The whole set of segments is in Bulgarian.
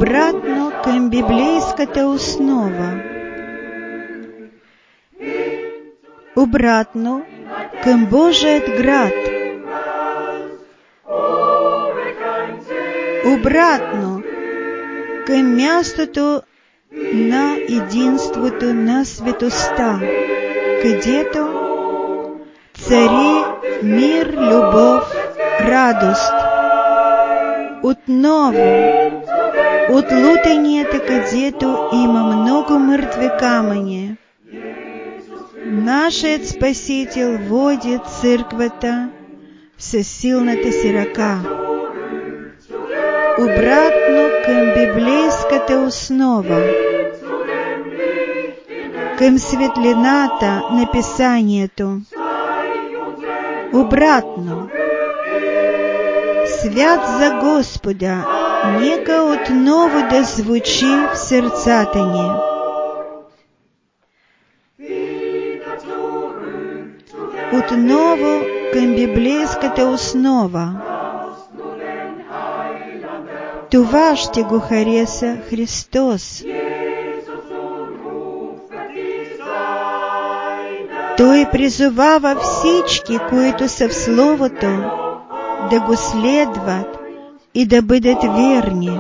обратно към библейската основа, обратно към Божият град, обратно към мястото на единството, на светостта, където цари мир, любов, радост. Отново от лутанията, където има много мъртви камъни, нашият Спасител води църквата със силната си ръка обратно към библейската основа, към светлината на Писанието, обратно. Свят за Господа, нека отново да звучи в сърцата ни. Отново към библейската основа. Това ще го хареса Христос. Той призовава всички, които са в Словото, да го следват и да бъдат верни.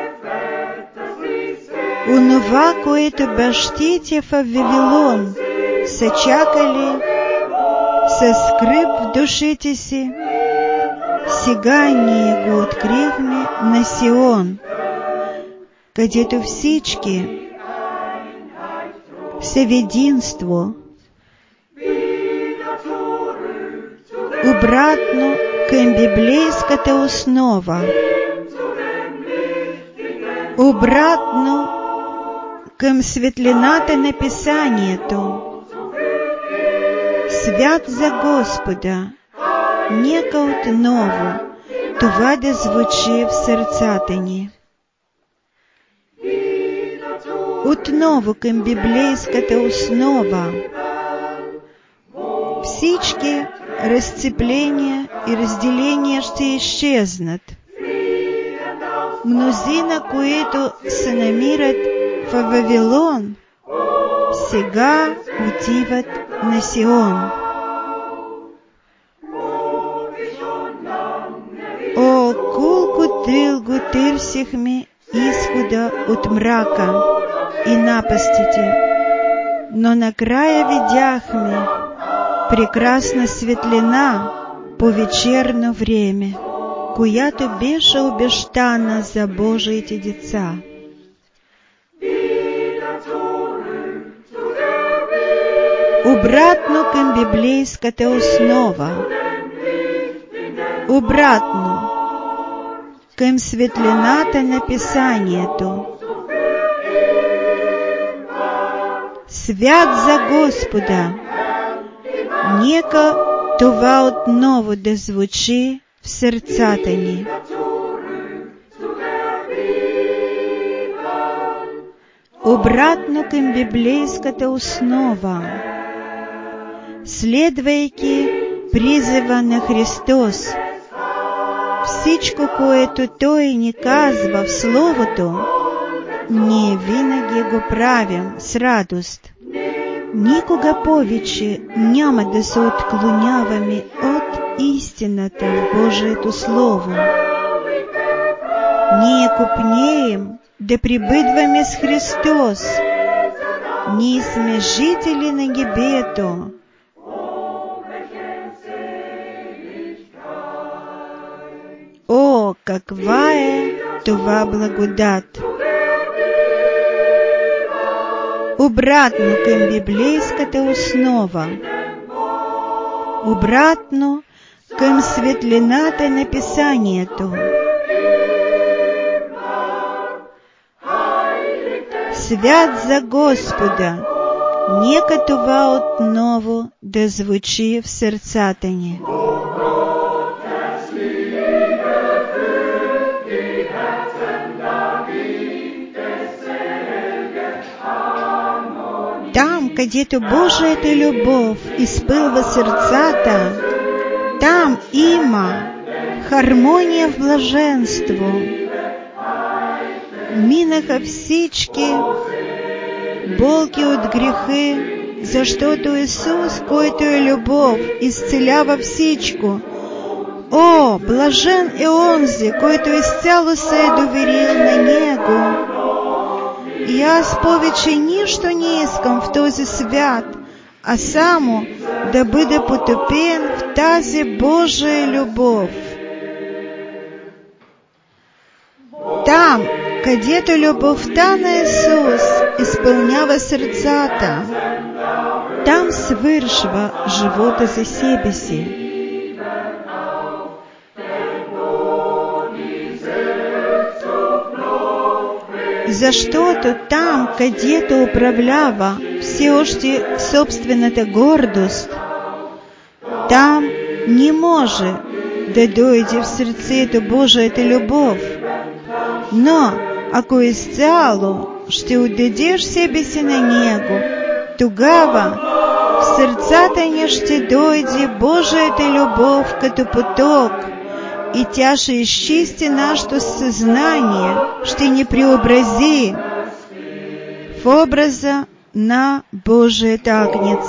Онова, което бащите в Вавилон са чакали със скръб в душите си, сега ние го открихме на Сион, където всички са в единство, обратно към библейската основа, обратно към светлината на Писанието. Свят за Господа, нека отново това да звучи в сърцата ни. Отново към библейската основа. Всички разцепления и разделения ще изчезнат. Мнозина, които се намират в Вавилон, сега отиват на Сион. О, колко дълго търсихме изхода от мрака и напастите, но накрая видяхме прекрасна светлина по вечерно време, която беше обещана за Божиите деца. Обратно към библейската основа, обратно към светлината на Писанието. Свят за Господа, нека това отново да звучи в сърцата ни. Обратно към библейската основа, следвайки призива на Христос. Всичко, което Той ни казва в Словото, ние винаги го правим с радост. Никога повече няма да се отклоняваме от истината в Божието Слово. Ние копнеем да пребъдваме с Христос. Ние сме жители на небето. О, каква е това благодат! Обратно към библейската основа, обратно към светлината на Писанието. Свят за Господа, нека това отново да звучи в сърцата ни. Там, където Божията любов изпълва сърцата, там има хармония в блаженство. минаха всички болки от грехи, защото Исус, който е любов, изцелява всичко. О, блажен е онзи, който изцяло се е доверил на Него. И аз повече нищо не искам в този свят, а само да бъда потопен в тази Божия любов. Там, където любовта на Исус изпълнява сърцата, там свършва живота за себе си. Защото там, където управлява все още собствената гордост, там не може да дойде в сърцето Божията любов. Но ако изцяло ще отдадеш себе си на Него, тогава в сърцата ни ще дойде Божията любов като поток, и тя ще изчисти нашето съзнание, ще ни преобрази в образа на Божият агнец.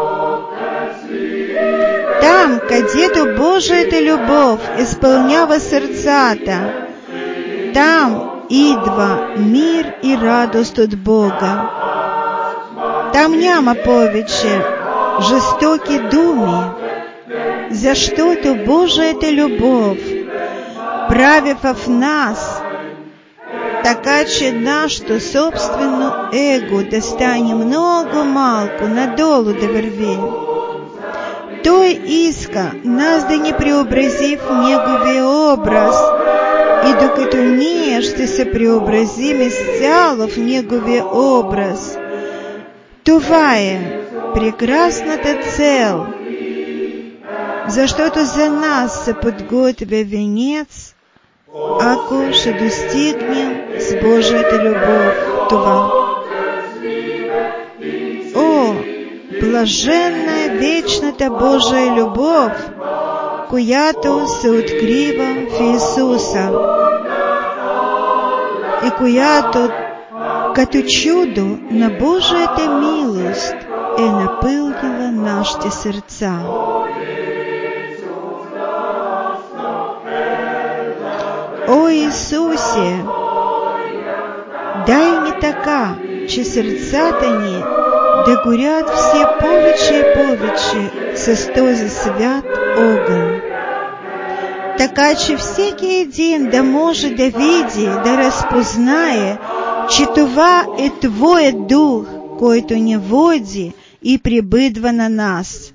Там, където Божията любов изпълнява сърцата, там идва мир и радост от Бога. Там няма повече жестоки думи, защото Божията любов прави в нас така, че нашето собствено его да стане много малко, надолу да върви. Той иска нас да ни преобрази в Неговия образ, и докато ние ще се преобразим изцяло в Неговия образ, това е прекрасната цел, защото за нас се подготвя венец, ако ще достигнем с Божията любов това. О, блаженна е вечната Божия любов, която се открива в Исуса и която като чудо на Божията милост е напълнила нашите сърца. О Исусе, дай ни така, че сърцата ни да горят все повече и повече с този свят огън, така че всеки един да може да види, да разпознае, че това е Твоят дух, който ни води и пребъдва на нас.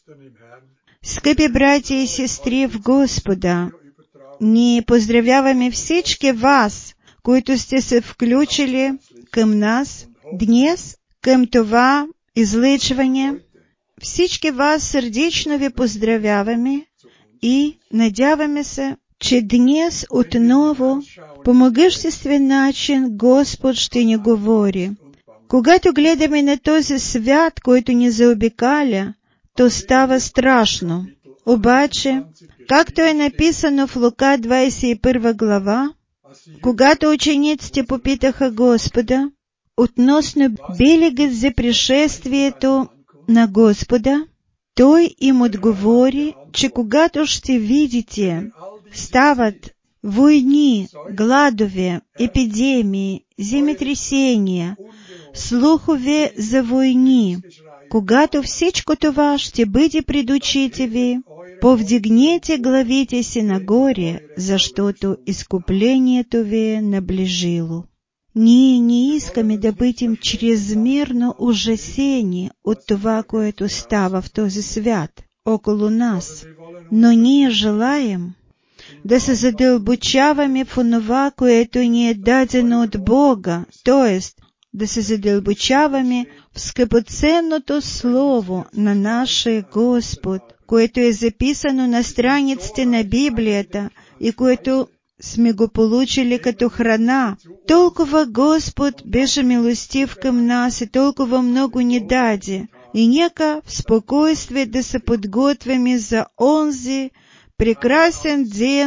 Скъпи братя и сестри в Господа, ние поздравяваме всички вас, които сте се включили към нас днес, към това излъчване. Всички вас сърдечно ви поздравяваме и надяваме се, че днес отново по могъществен начин Господ ще ни говори. Когато гледаме на този свят, който ни заобикаля, то става страшно. Обаче, както е написано в Лука 21 глава, когато учениците попитаха Господа относно белегът за пришествието на Господа, Той им отговори, че когато ще видите стават войни, гладове, епидемии, земетресения, слухове за войни, когато всичко това ще бъде пред очите ви, повдигнете главите си нагоре, защото изкуплението ви е наближило. Ние не искаме да бъдем чрезмерно ужасени от това, което става в този свят около нас, но ние желаем да се задълбочаваме в онова, което ни е дадено от Бога, т.е. да се задълбочаваме в скъпоценното Слово на нашия Господ, което е записано на страниците на Библията и което сме го получили като храна. Толкова Господ беше милостив към нас и толкова много ни даде. И нека в спокойствие да се подготвяме за онзи прекрасен ден,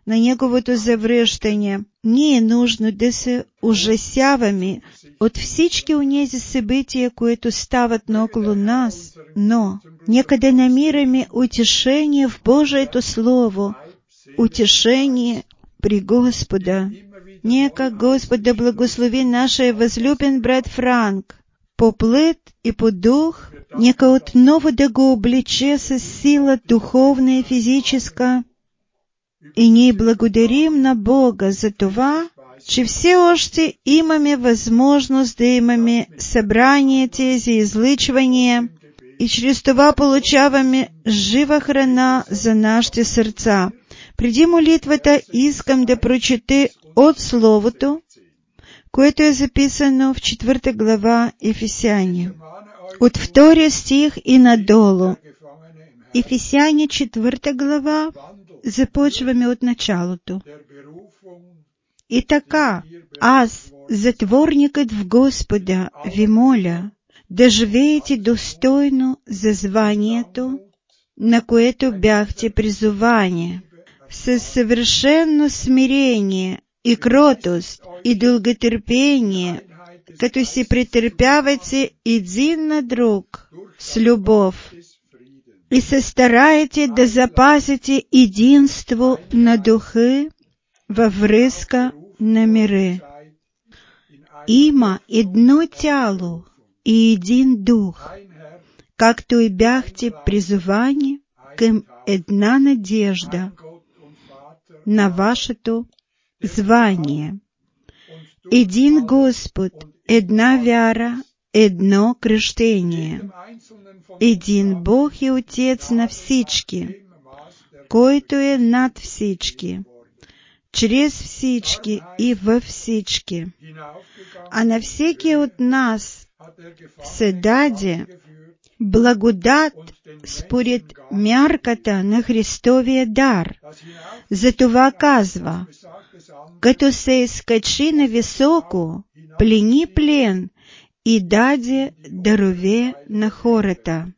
на неговото завръщання, ние нужно да се ужасяваме от всички онези събития, които стават наоколо нас, но нека да намираме утешение в Божието Слово, утешение при Господа. Нека Господ да благослови нашия възлюбен брат Франк, по плът и по дух, нека отново да го облече с сила духовна и физическа. И ние благодарим на Бога за това, че все още имаме възможност да имаме събрание тези излъчвания и чрез това получаваме жива храна за нашите сърца. Преди молитвата искам да прочета от Словото, което е записано в 4 глава Ефесяни. От 2 стих и надолу. Ефесяни 4 глава, започваме от началото. И така, аз, затворникът в Господа, ви моля, да живеете достойно за званието, на което бяхте призовани, със съвършено смирение и кротост и дълготърпение, като си претърпявате един на друг с любов и се стараете да запазите единство на духа във връзка на мира. Има едно тяло и един дух, както и бяхте призовани към една надежда на вашето звание. Един Господ, една вяра, едно кръщение. Един Бог и Отец на всички, който е над всички, чрез всички и във всички. А на всеки от нас се даде благодат според мярката на Христовия дар. Затова казва, като се изкачи на високо, плени плен и даде дарове на хората.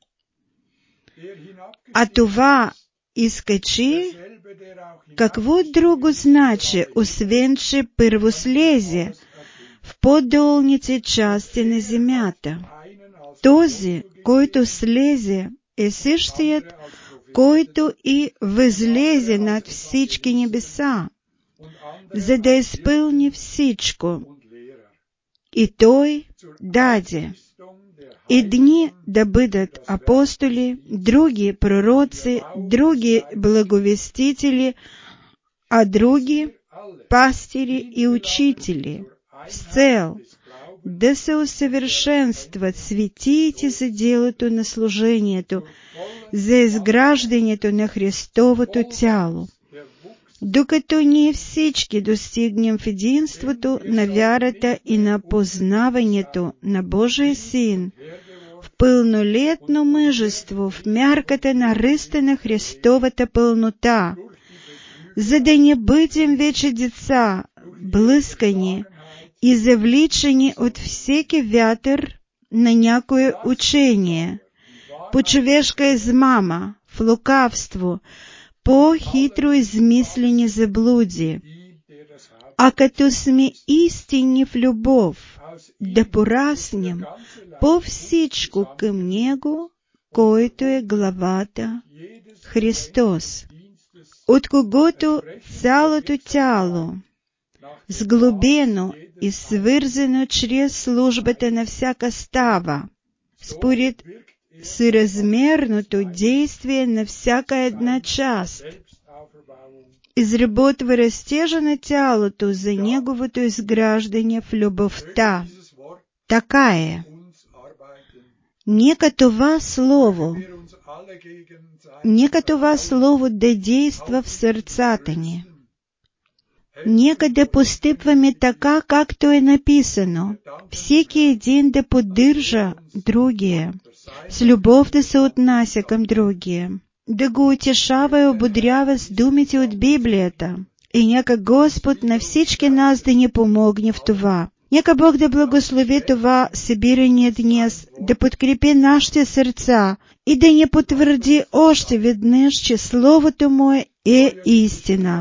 А това изкачи, какво друго значи, освен че първо слезе в по-долните части на земята? Този, който слезе, е същият, който и възлезе над всички небеса, за да изпълни всичко. И Той даде едни да бъдат апостоли, други пророци, други благовестители, а други пастири и учители, с цел да се усъвършенстват светиите за делото на служението, за изграждането на Христовото тяло, докато ние всички достигнем в единството на вярата и на познаването на Божия Син, в пълнолетно мъжество, в мярката на ръста на Христовата пълнота, за да не бъдем вече деца, блъскани и завличани от всеки вятър на някое учение, по човешка измама, в лукавство, по-хитро измислени заблуди, а като сме истинни в любов, да пораснем по всичко към Него, който е главата, Христос, от когото цялото тяло, сглобено и свързано чрез службата на всяка става, според съразмерното действие на всяка една част, изработва растежа на тялото за неговото изграждане в любовта. Така е. Нека това слово да действа в сърцата ни. Нека да постъпваме така, както е написано. Всеки един да поддържа другия, с любов да се отнася към другия, да го утешава и ободрява с думите от Библията. И нека Господ на всички нас да ни помогне в това. Нека Бог да благослови това събиране днес, да подкрепи нашите сърца и да ни потвърди още веднъж, че Словото Му е истина.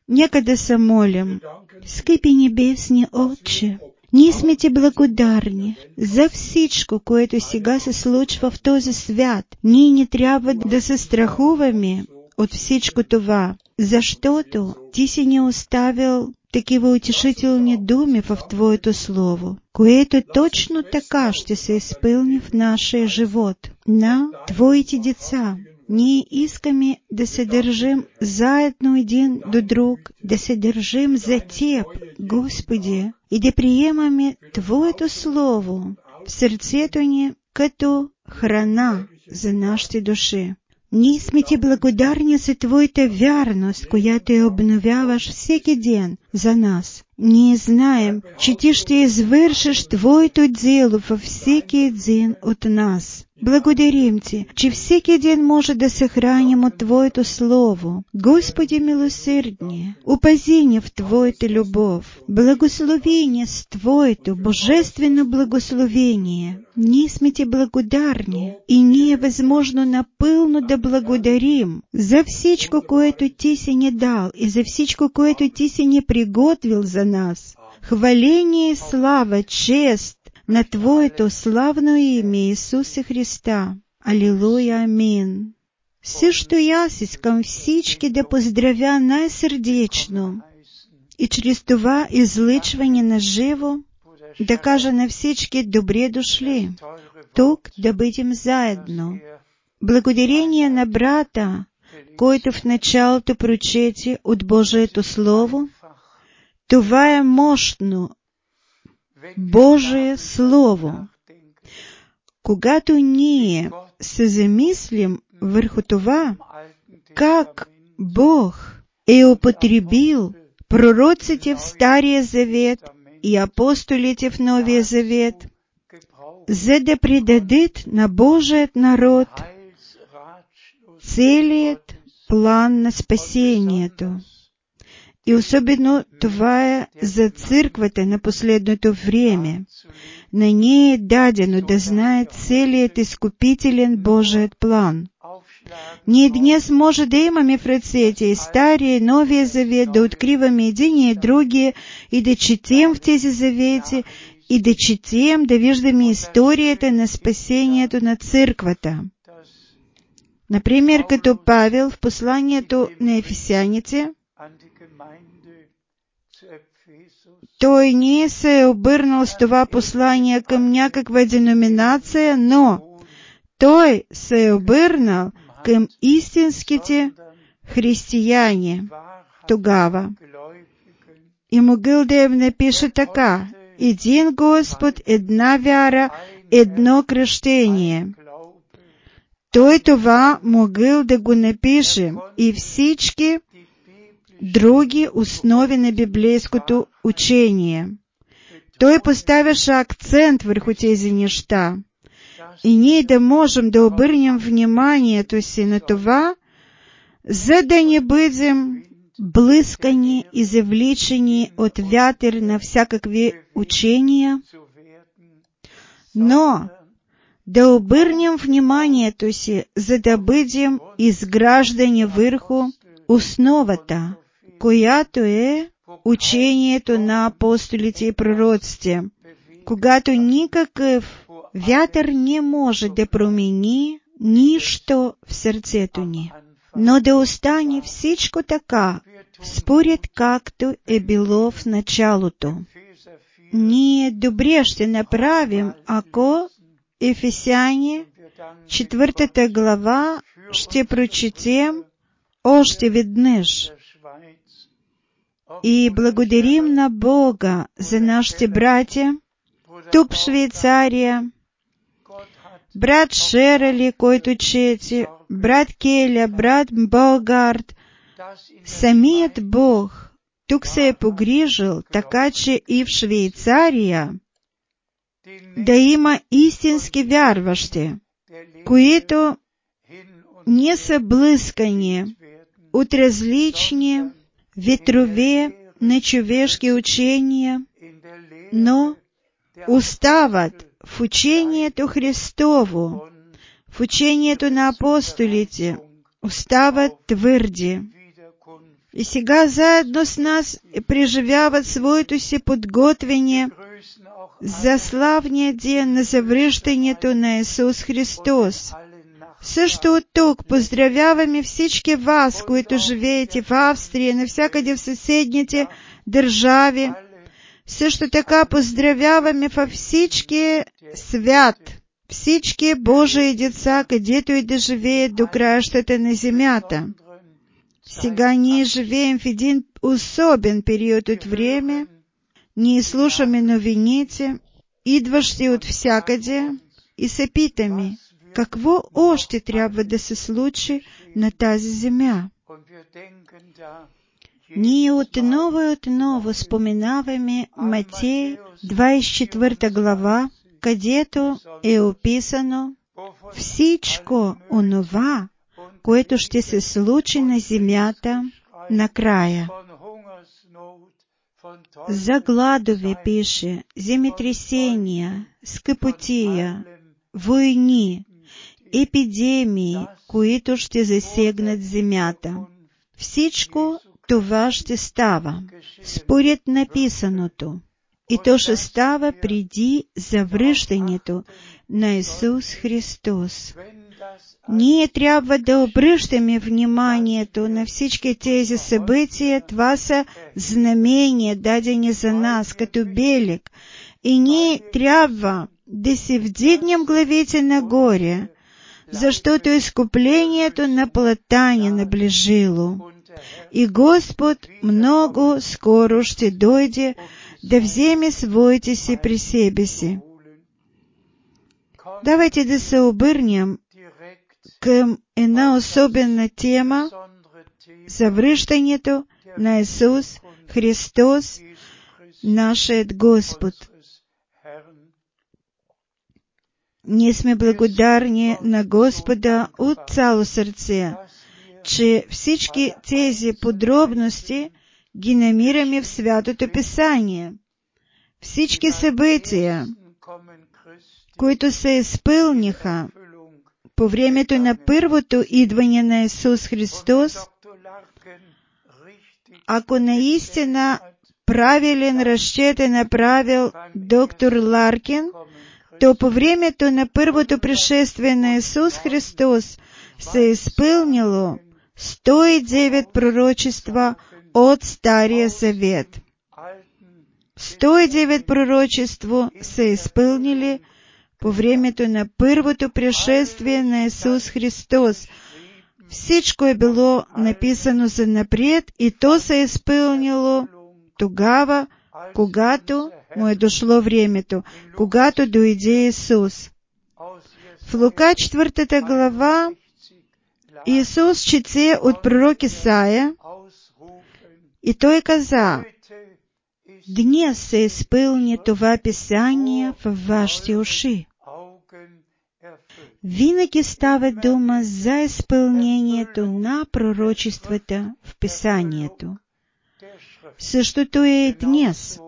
Некогда самолем, скипі небесні Отче, ні сме Ти благодарні за всичко, което сега се случва в този свят. Ние не трябва да се страхуваме от всичко това, защото Ти си ни оставил такива утешителни думи в Твоето Слово, което точно така ще се изпълни в нашия живот, на Твоите деца. Ние искаме да се държим заедно един до друг, да се държим за Теб, Господи, и да приемаме Твоето Слово в сърцето ни като храна за нашите души. Ние сме Ти благодарни за Твоята вярност, която обновяваш всеки ден за нас. Ние знаем, че Ти ще извършиш Твоето дело във всеки един от нас. Благодарим Ти, че всеки ден може да се храним от Твоето Слово. Господи милосърдни, опази ни в Твоята любов. Благослови ни с Твоето божествено благословение. Ние сме Ти благодарни и ние възможно напълно да благодарим за всичко, което Ти си ни дал и за всичко, което Ти си ни приготвил за нас. Хваление, слава, чест на Твоето славно име Исуса Христа. Алилуя, амин. Също и аз искам всички да поздравя най-сърдечно и чрез това излъчване на живо да кажа на всички добре дошли, тук да бъдем заедно. Благодарение на брата, който в началото прочете от Божието Слово, това е мощно Божие Слово. Когато ние се замислим върху това, как Бог е употребил пророците в Стария Завет и апостолите в Новия Завет, за да предадат на Божият народ целият план на спасението. И особено това е за църквата на последното време. На нея е дадено да знае целият изкупителен Божият план. Ние днес може да имаме в ръцете и Стария и Новия Завет, да откриваме един и другия и да четем в тези завети, и да четем, да виждаме историята на спасението на църквата. Например, като Павел в посланието на ефесяните, той не се е обърнал с това послание към някаква деноминация, но той се е обърнал към истинските християни тогава. И могъл да им напише така: един Господ, една вяра, едно кръщение. Той това могъл да го напише и всички други основи на библейското учение. Той поставяше акцент върху тези неща. И ние да можем да обърнем вниманието си на това, за да не бъдем блъскани и завличани от вятър на всякакви учения, но да обърнем вниманието си, за да бъдем изграждани върху основата, която е учението на апостолите и пророците, когато никакъв вятър не може да промени нищо в сърцето ни, но да остане всичко така, според както е било в началото. Ние добре ще направим, ако Ефесяни 4 глава ще прочетем още веднъж. И благодарим на Бога за нашите братя тук в Швейцария, брат Шерали, който чете, брат Келя, брат Богарт. Самият Бог тук се е погрижил, така че и в Швейцария да има истински вярващи, които не са блъскани от различни ветрове на човешки учения, но остават в учението Христово, в учението на апостолите, остават твърди И сега заедно с нас преживяват своето си подготвение за славния ден на завръщането на Исус Христос. Също от тук поздравяваме всички вас, които живеете в Австрия, навсякъде в съседните държави. Също така поздравяваме във всички свят, всички Божии деца, където и да живеят до краищата на земята. Сега ние живеем в един особен период от време. Ние слушаме новините, идващи от всякъде, и се питаме, какво още трябва да се случи на тази земя. Ние отново и отново споменаваме Матей 24 глава, където е описано всичко онова, което ще се случи на земята накрая. За гладове пише, земетресения, скъпотия, войни, епидемии, които ще засегнат земята. Всичко това ще става според написаното. И то ще става преди завръщането на Исус Христос. Ние трябва да обръщаме вниманието на всички тези събития. Това са знамения, дадени за нас като белег. И ние трябва да се вдигнем главите нагоре, защото изкуплението на плътта ни наближило. И Господ много скоро ще дойде да вземе своите си при себе си. Давайте да се обърнем към една особена тема – завръщането на Исус Христос, нашият Господ. Ние сме благодарни на Господа от цяло сърце, че всички тези подробности ги намираме в Святото Писание. Всички събития, които се изпълниха по времето на първото идване на Исус Христос, ако наистина правилен разчет е направил доктор Ларкин, то по времето на първото пришествие на Исус Христос се е изпълнило 109 пророчества от Стария Завет. 109 пророчества са изпълнили по времето на първото пришествие на Исус Христос. Всичко е било написано за напред и то се е изпълнило тогава, когато му е дошло времето, когато дойде Исус. В Лука 4 глава Исус чете от пророк Исаия и той каза: «Днес се изпълни това писание в вашите уши». Винаги става дума за изпълнението на пророчествата в Писанието. Същото е и днес.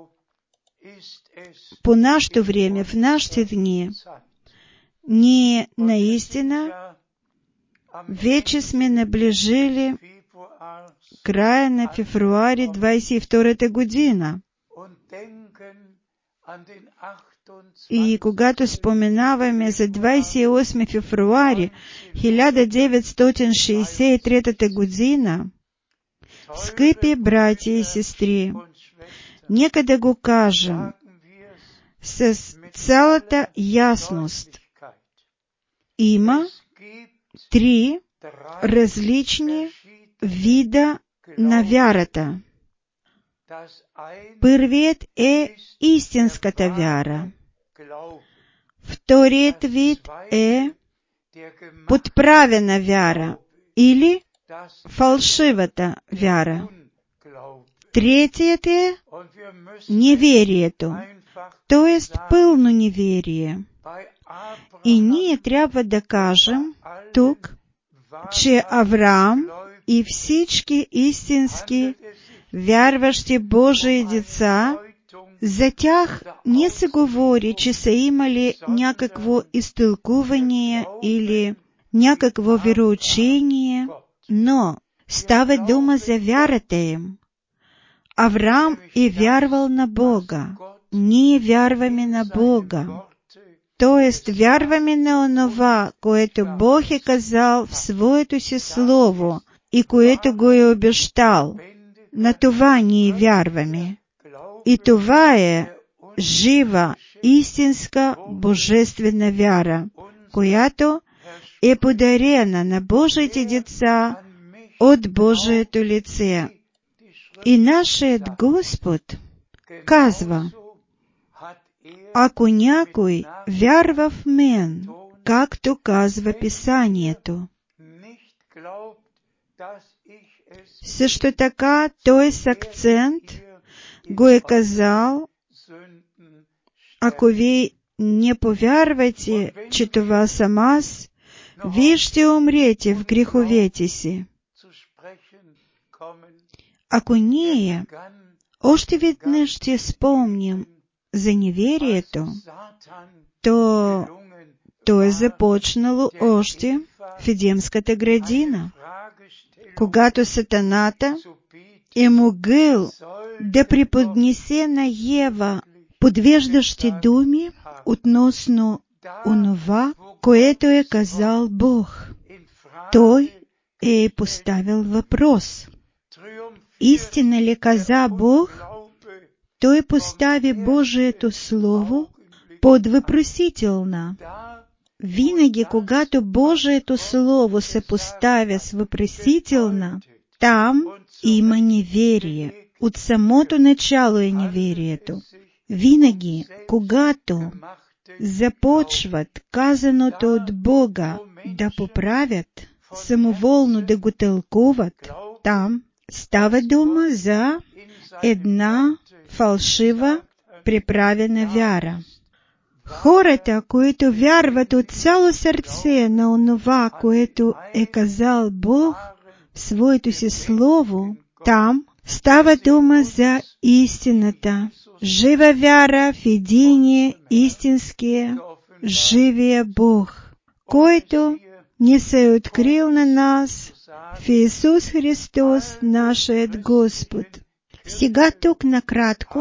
По нашето време, в нашите дни, ние наистина вече сме наближили края на февруари 22 година. И когато споменаваме за 28 февруари 1963 година, скъпи братя и сестри, нека да го кажем с цялата ясност. Има 3 различни вида на вярата. Първият е истинската вяра. Вторият вид е подправена вяра или фалшивата вяра. Третият е неверието, т.е. пълно неверие. И ние трябва да кажем тук, че Авраам и всички истински вярващи Божии деца, за тях не се говори, че са имали някакво изтълкувание или някакво вероучение, но става дума за вярата им. Авраам и вярвал на Бога. Ние вярваме на Бога. Тоест, вярваме на онова, което Бог е казал в Своето си Слово и което го е обещал. На това ние вярваме. И това е жива, истинска, божествена вяра, която е подарена на Божиите деца от Божието лице. И нашият Господ казва: ако някой вярва в мен, както казва Писанието. Също така той с акцент го е казал: ако ви не повярвате, че това съм аз, вие ще умрете в греховете си. Ако ние още веднъж ще спомним за неверието, то е започнало още в Едемската градина, когато Сатаната е могъл да преподнесе на Ева подвеждащи думи относно онова, което е казал Бог. Той е поставил въпрос: истина ли каза Бог? Той постави Божието Слово под въпросителна. Винаги, когато Божието Слово се поставя с въпросителна, там има неверие. От самото начало е неверието. Винаги, когато започват казаното от Бога да поправят, самоволно да го тълкуват, там става дума за една фалшива, приправена вяра. Хората, които вярват от цяло сърце на онова, което е казал Бог в Своето си Слово, там става дума за истината, жива вяра в единия, истинския, живия Бог, който ни се е открил на нас в Исус Христос, нашият Господ. Сега тук накратко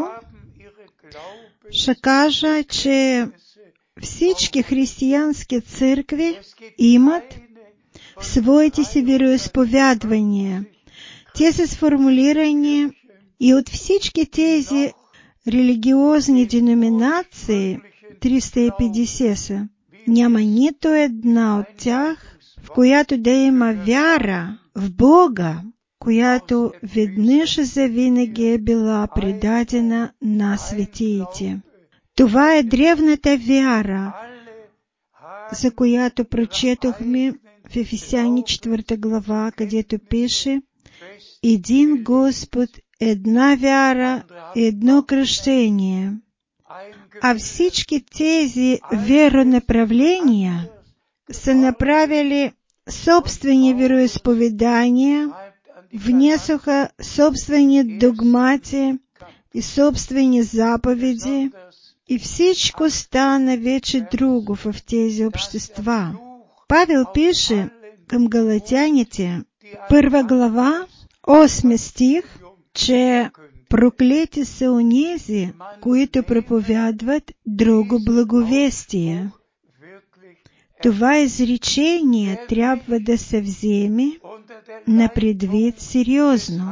ще кажа, че всички християнски църкви имат своите си вероизповядвания. Те са сформулирани и от всички тези религиозни деноминации, 350 са. Няма нито една от тях, в която да има вяра в Бога, която веднъж завинаги е била предадена на светиите. Това е древната вяра, за която прочетохме в Ефесяни 4 глава, където пише: един Господ, една вяра, едно кръщение. А всички тези веронаправления са направили собствени вероизповедания, внесоха собствени догмати и собствени заповеди, и всичко стана вече друго в тези общества. Павел пише към галатяните, 1 глава, 8 стих, че проклети са онези, които проповядват друго благовестие. Това изречение трябва да се вземе на предвид сериозно.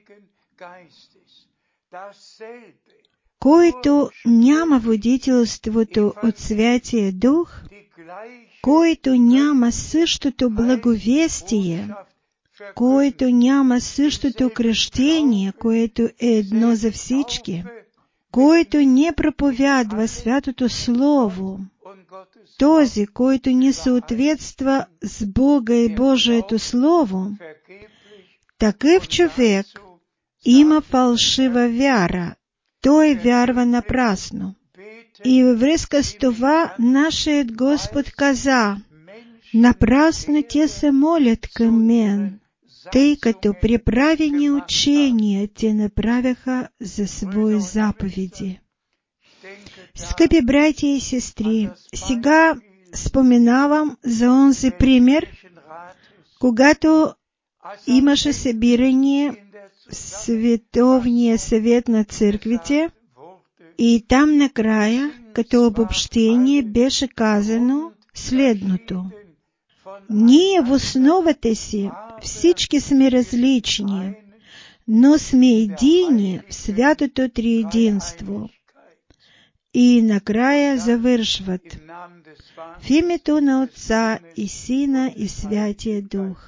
Който няма водителството от Святия Дух, който няма същото благовестие, който няма същото кръщение, което е едно за всички, който не проповядва Святото Слово, този, който не съответства с Бога и Божието Слово, такъв човек има фалшива вяра. Той вярва напрасно. И във връзка с това нашият Господ каза: напрасно те се молят към мен, тъй като приправени учения те направяха за свои заповеди. Скъпи братя и сестри, сега споменавам за онзи пример, когато имаше събирание Световния съвет на църквите и там накрая, като обобщение, беше казано следното. Ние в основата си всички сме различни, но сме едини в святото триединство. И накрая завършват в името на Отца и Сина и Святия Дух.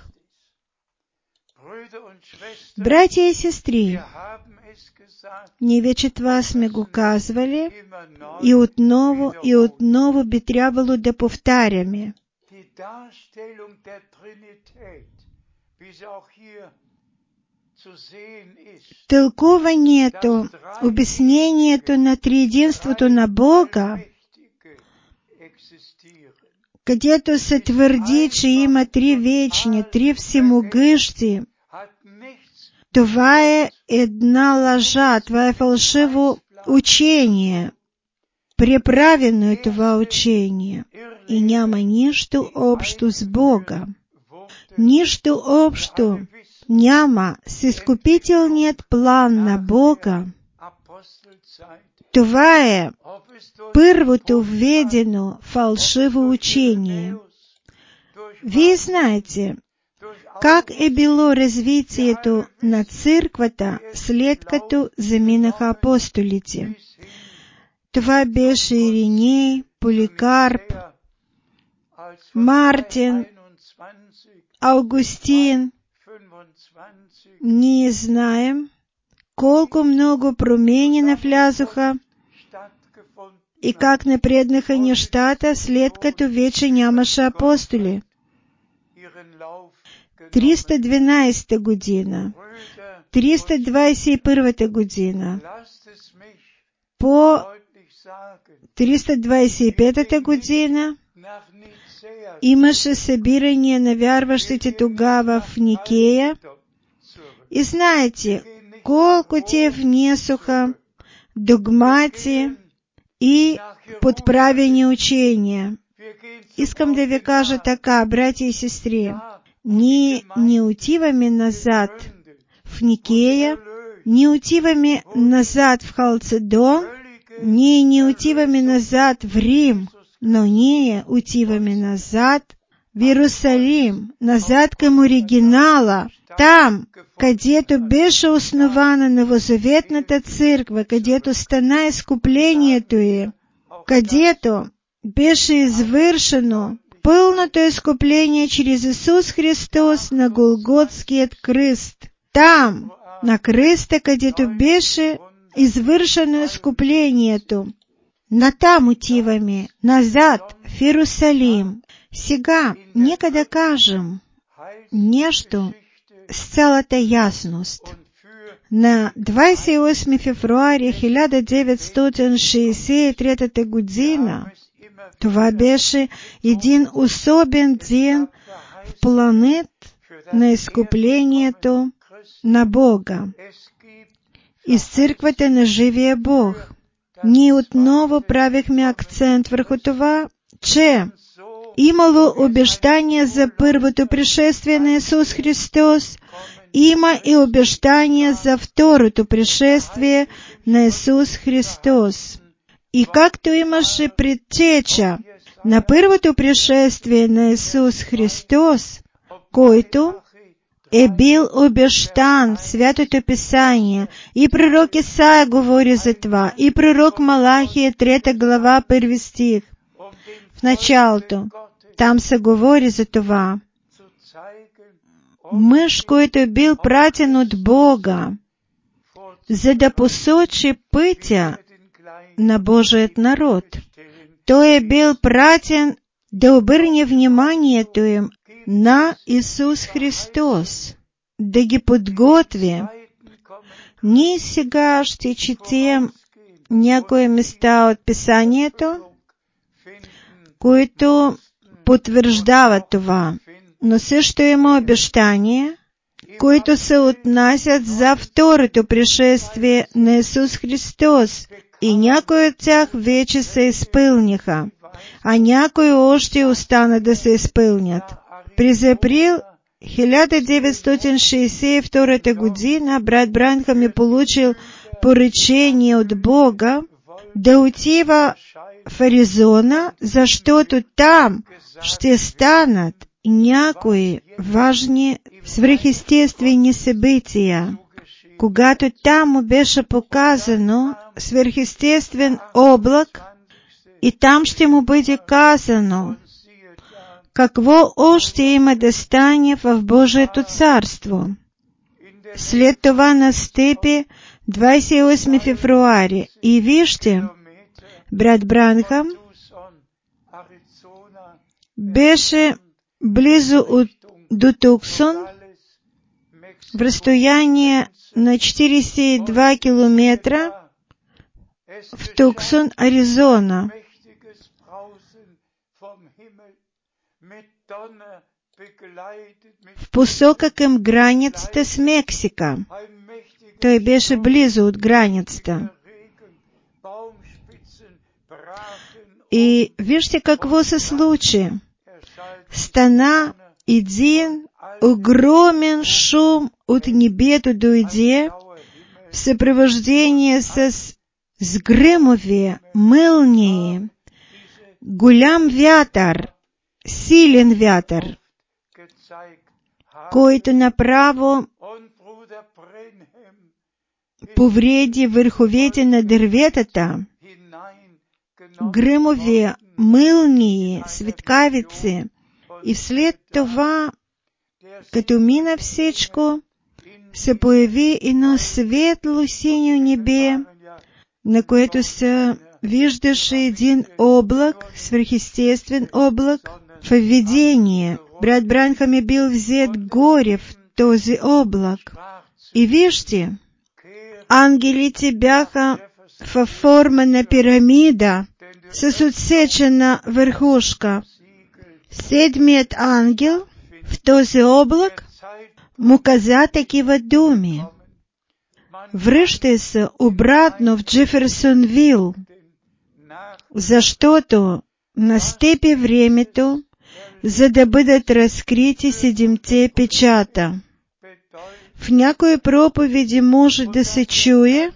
Братя и сестри, ние вече това сме го казвали и отново би трябвало да повтаряме. Тълкуването, обяснението на триединството на Бога, където се твърди, че има три вечни, три всемогъщи, това е една лъжа, това е фалшиво учение. Преправено е това учение и няма нищо общо с Бога. Нищо общо няма с изкупителният план на Бога. Това е първото введено фалшиво учение. Вие знаете, как е било развитието на църквата, след като заминаха апостолите. Това беше Ириней, Поликарп, Мартин, Августин. Ние знаем колко много промени навлязоха и как напреднаха нещата, след като вече нямаше апостоли. 312 година, 321 година, по 325 година имаше събиране на вярващите тогава в Никея и знаете колко те внесоха догмати и подправени учения. Искам да ви кажа така, братя и сестри, ние не отиваме назад в Никея, не отиваме назад в Халцедон, ние не отиваме назад в Рим, но ние отиваме назад в Иерусалим, назад към оригинала, там, където беше основана новозаветната църква, където стана изкуплението ѝ, където беше извършено пълното изкупление чрез Исус Христос на Голготският кръст. Там, на кръста, където беше извършено изкуплението. Натам отиваме, назад, в Иерусалим. Сега, нека да кажем нещо с цялата ясност. На 28 февруари 1963 година това беше един особен ден в планет на изкуплението на Бога из църквата на живия Бог. Ние отново правихме акцент върху това, че имало обещание за първото пришествие на Исус Христос, има и обещание за второто пришествие на Исус Христос. И както имаше предтеча на първото пришествие на Исус Христос, който е бил обещан в Святото Писание, и пророк Исаия говори за това, и пророк Малахия, 3 глава, 1 стих. В началото там се говори за това. Мъж, който е бил пратен от Бога, за да посочи пътя на Божият народ. Той е бил пратен да обърне вниманието им на Исус Христос, да ги подготви. Ние сега ще четем някои места от Писанието, които потвърждават това, но също има обещания, които се отнасят за второто пришествие на Исус Христос, и някои от тях вече се изпълниха, а някои още остана да се изпълнят. През април 1962 година брат Бранхам е получил поръчение от Бога да отива в Аризона, защото там ще станат някои важни свръхестествени събития. Когато там му беше показано свръхестествен облак, и там ще му бъде казано какво още има да стане в Божието царство. След това настъпи 28 февруари и вижте, брат Бранхам беше близо до Туксон, в разстояние на 42 километра в Туксон, Аризона. В посока към границата с Мексика. Той беше близо от границата. И вижте какво се случи. Стана един огромен шум от небето дойде в съпровождение с гръмови, мълнии, голям вятър, силен вятър, който направо повреди върховете на дърветата, гръмови, мълнии, светкавици. И след това, като мина всичко, се появи едно светло синьо небе, на което се виждаше един облак, свръхестествен облак, в видение. Брат Бранхам е бил взет горе в този облак. И вижте, ангелите бяха във форма на пирамида с отсечена върхушка. Седмият ангел в този облак му каза такива думи: връщай се обратно в Джеферсонвил, защото настъпи времето, за да бъдат разкрити 7 печата. В някои проповеди може да се чуе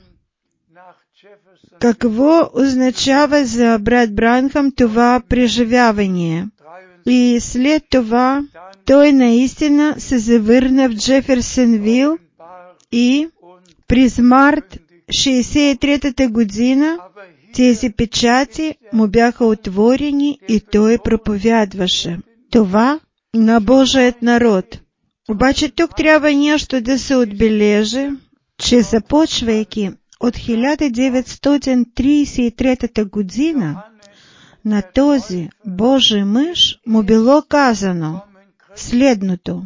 какво означава за брат Бранхам това преживяване. И след това той наистина се завърна в Джеферсонвил и през март 63-та година тези печати му бяха отворени и той проповядваше това на Божият народ. Обаче тук трябва нещо да се отбележи, че започвайки от 1933 година на този Божий мъж му било казано следното: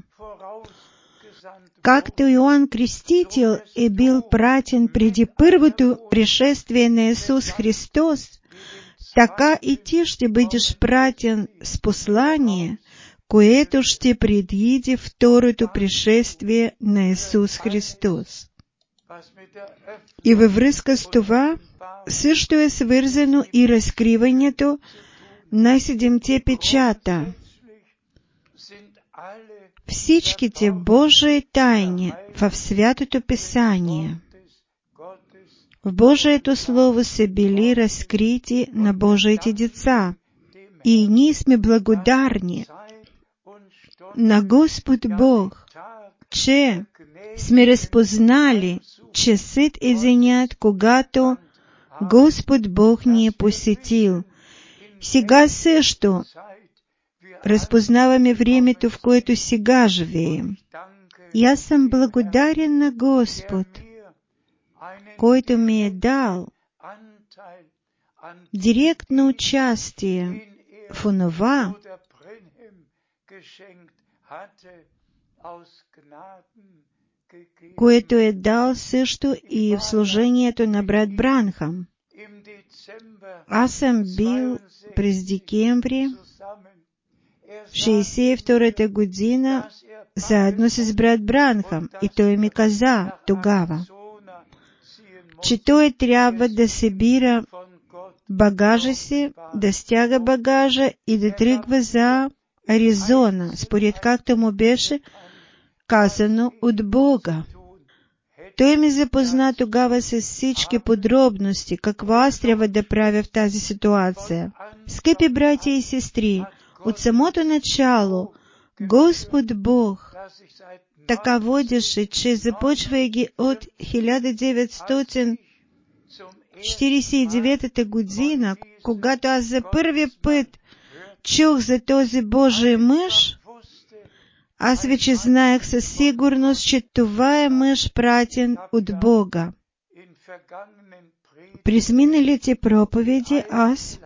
както Йоанн Крестител е бил пратен преди първото пришествие на Исус Христос, така и ти ще бъдеш пратен с послание, което ще предвиди второто пришествие на Исус Христос. И във връзка с това също е свързано и разкриването на 7 печата. Всичките Божии тайни в Святото Писание, в Божието Слово са били разкрити на Божиите деца. И ние сме благодарни на Господ Бог, че сме разпознали часът и денят, когато Господ Бог ни е посетил. Сега също разпознаваме времето, в което сега живеем. И аз съм благодарен на Господ, който ми е дал директно участие в онова, което е дал също и в служението на брат Бранхам. Аз съм бил през декември 62-та година заедно с брат Бранхам и той ми каза тогава, че той трябва да събира багажа си, да стяга багажа и да тръгва за Аризона, според както му беше казано от Бога. Той ме запозна тогава с всички подробности, какво аз трябва да правя в тази ситуация. Скъпи братя и сестри, от самото начало Господ Бог така водеше, че започвайки от 1949 година, когато аз за първи път чух за този Божий мъж, аз вече знаех със сигурност, че това е мъж пратен от Бога. През миналите проповеди аз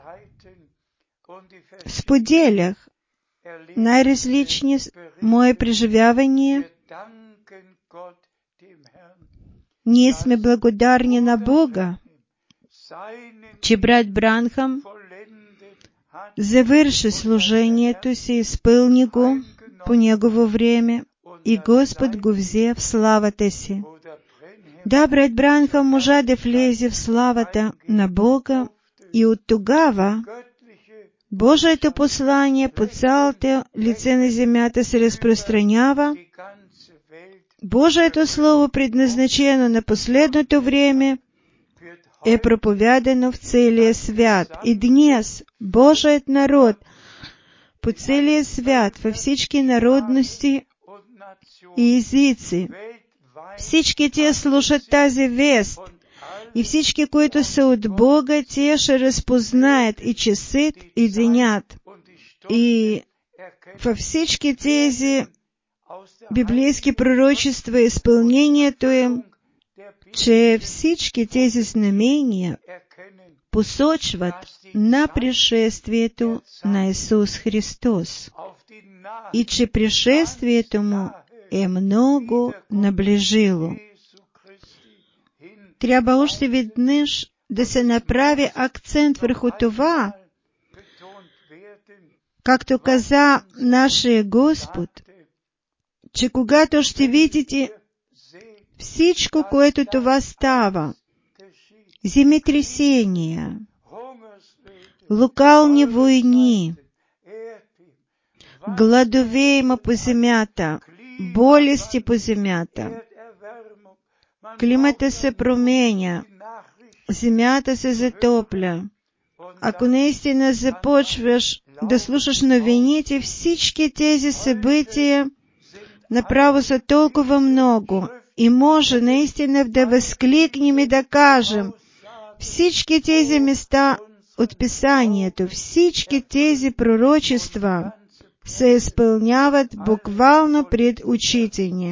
споделях най-различни мои преживявания. Ние сме благодарни на Бога, че брат Бранхам завърши служението си, изпълни го по негово време и Господ го взе в славата си. Да, брат Бранхам можа да влезе в славата на Бога и от тогава Божието послание по цялото лице на земята се разпространява. Божието Слово, предназначено на последното време, е проповядано в целия свят. И днес Божият народ по целия свят, във всички народности и езици, всички те слушат тази вест. И всички, които са от Бога, те ще разпознаят и часът, и денят. И във всички тези библейски пророчества, изпълнението им, че всички тези знамения посочват на пришествието на Исус Христос и че пришествието Му е много наближило. Трябва още веднъж да се направи акцент върху това, както каза нашия Господ, че когато ще видите всичко, което това става, земетресения, локални войни, гладове има по земята, болести по земята, климата се променя, земята се затопля. Ако наистина започваш да слушаш новините, всички тези събития направо са толкова много и може наистина да възкликнем и да кажем, всички тези места от Писанието, всички тези пророчества се изпълняват буквално пред очите ни.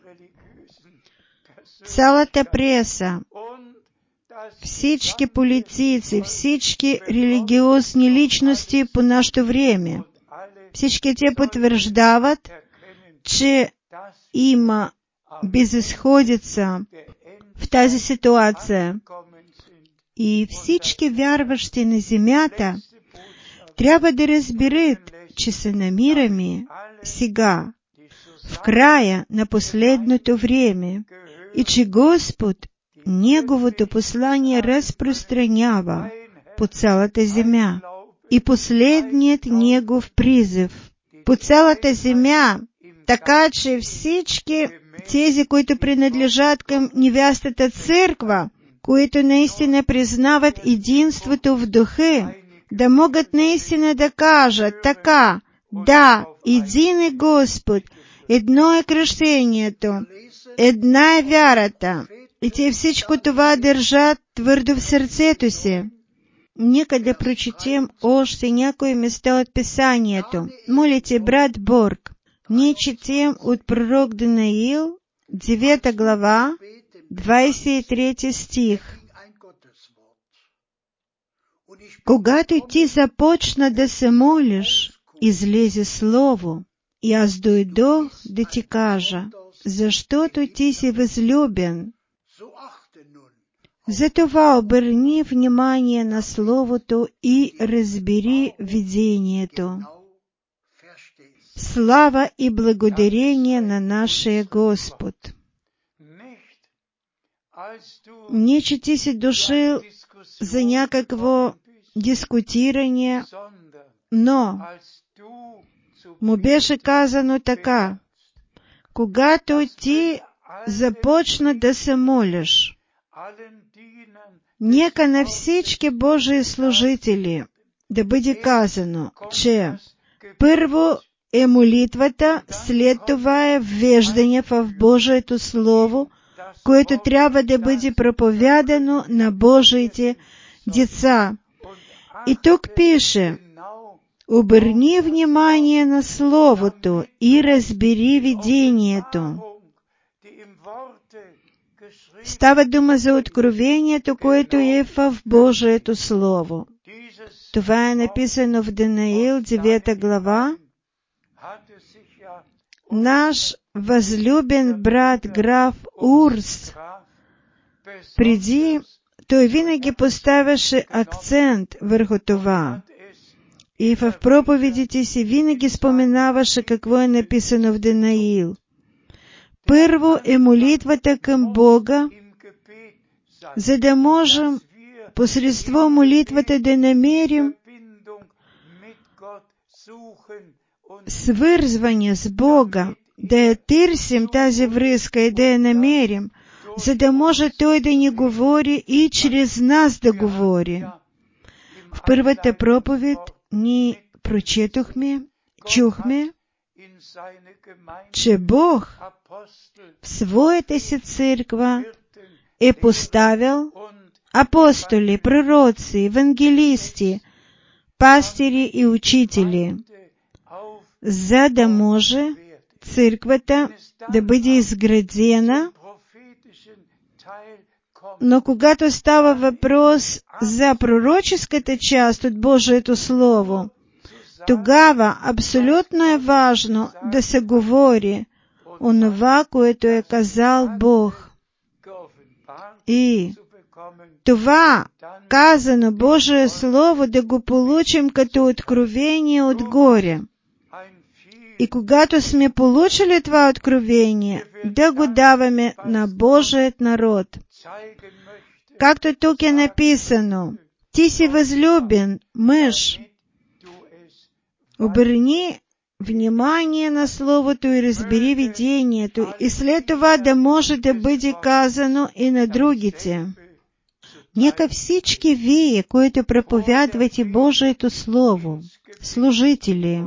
Цялата преса, всички политици, всички религиозни личности по нашето време, всички те потвърждават, че има безизходица в тази ситуация. И всички вярващи на земята трябва да разберат, че се намираме сега, в края на последното време, и че Господ Неговото послание разпространява по цялата земя. И последният Негов призив по цялата земя, така че всички тези, които принадлежат към невястата църква, които наистина признават единството в духа, да могат наистина да кажат така: да, един е Господ, едно е кръщението, една е вярата, и те всичко това държат твърдо в сърцето си. Нека да прочетем още някои места от Писанието. Молите, брат Борг. Ние четем от пророк Данаил, 9 глава, 23 стих. Когато ти започна да се молиш, излезе слово, и аз дойдох да ти кажа, защото ти си възлюбен. Затова обърни внимание на Словото и разбери видението. Слава и благодарение на нашия Господ. Не че ти си дошъл за някакво дискутиране, но му беше казано така: когато ти започна да се молиш, нека на всички Божии служители да бъде казано, че първо е молитвата, след това е ввеждане в Божието Слово, което трябва да бъде проповядано на Божиите деца. И тук пише: обърни внимание на Словото и разбери видението. Става дума за откровението, което е в Божието Слово. Това е написано в Даниил, 9 глава. Наш възлюбен брат граф Урс, преди той винаги поставяше акцент върху това. И в проповедите си винаги споменаваше какво е написано в Даниил. Първо е молитвата към Бога, за да можем посредством молитвата да намерим свързване с Бога, да я търсим тази връзка и да я намерим, за да може Той да ни говори и чрез нас да говори. В първата проповед ние прочетохме, чухме, че Бог в своята си църква е поставил апостоли, пророци, евангелисти, пастири и учители, за да може църквата да бъде изградена. Но когато става въпрос за пророческата част от Божието Слово, тогава абсолютно е важно да се говори онова, което е казал Бог. И това казано Божие Слово да го получим като откровение отгоре. И когато сме получили това откровение, да го даваме на Божият народ. Както тук е написано: ти си възлюбен мъж. Обърни внимание на Словото и разбери видението, и след това да може да бъде казано и на другите. Нека всички вие, които проповядвате Божието Слово, служители,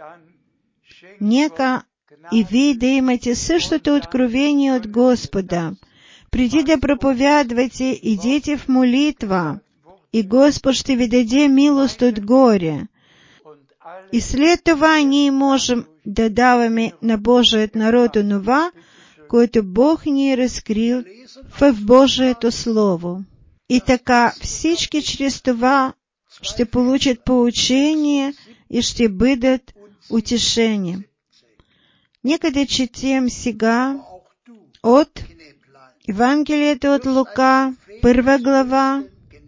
нека и вие да имате същото откровение от Господа. Преди да проповядвате, идете в молитва, и Господ ще ви даде милост отгоре. И след това ние можем да даваме на Божият народ онова, което Бог ни е разкрил в Божието Слово. И така всички чрез това ще получат поучение и ще бъдат утешени. Нека да четем сега от Евангелието от Лука, 1 глава,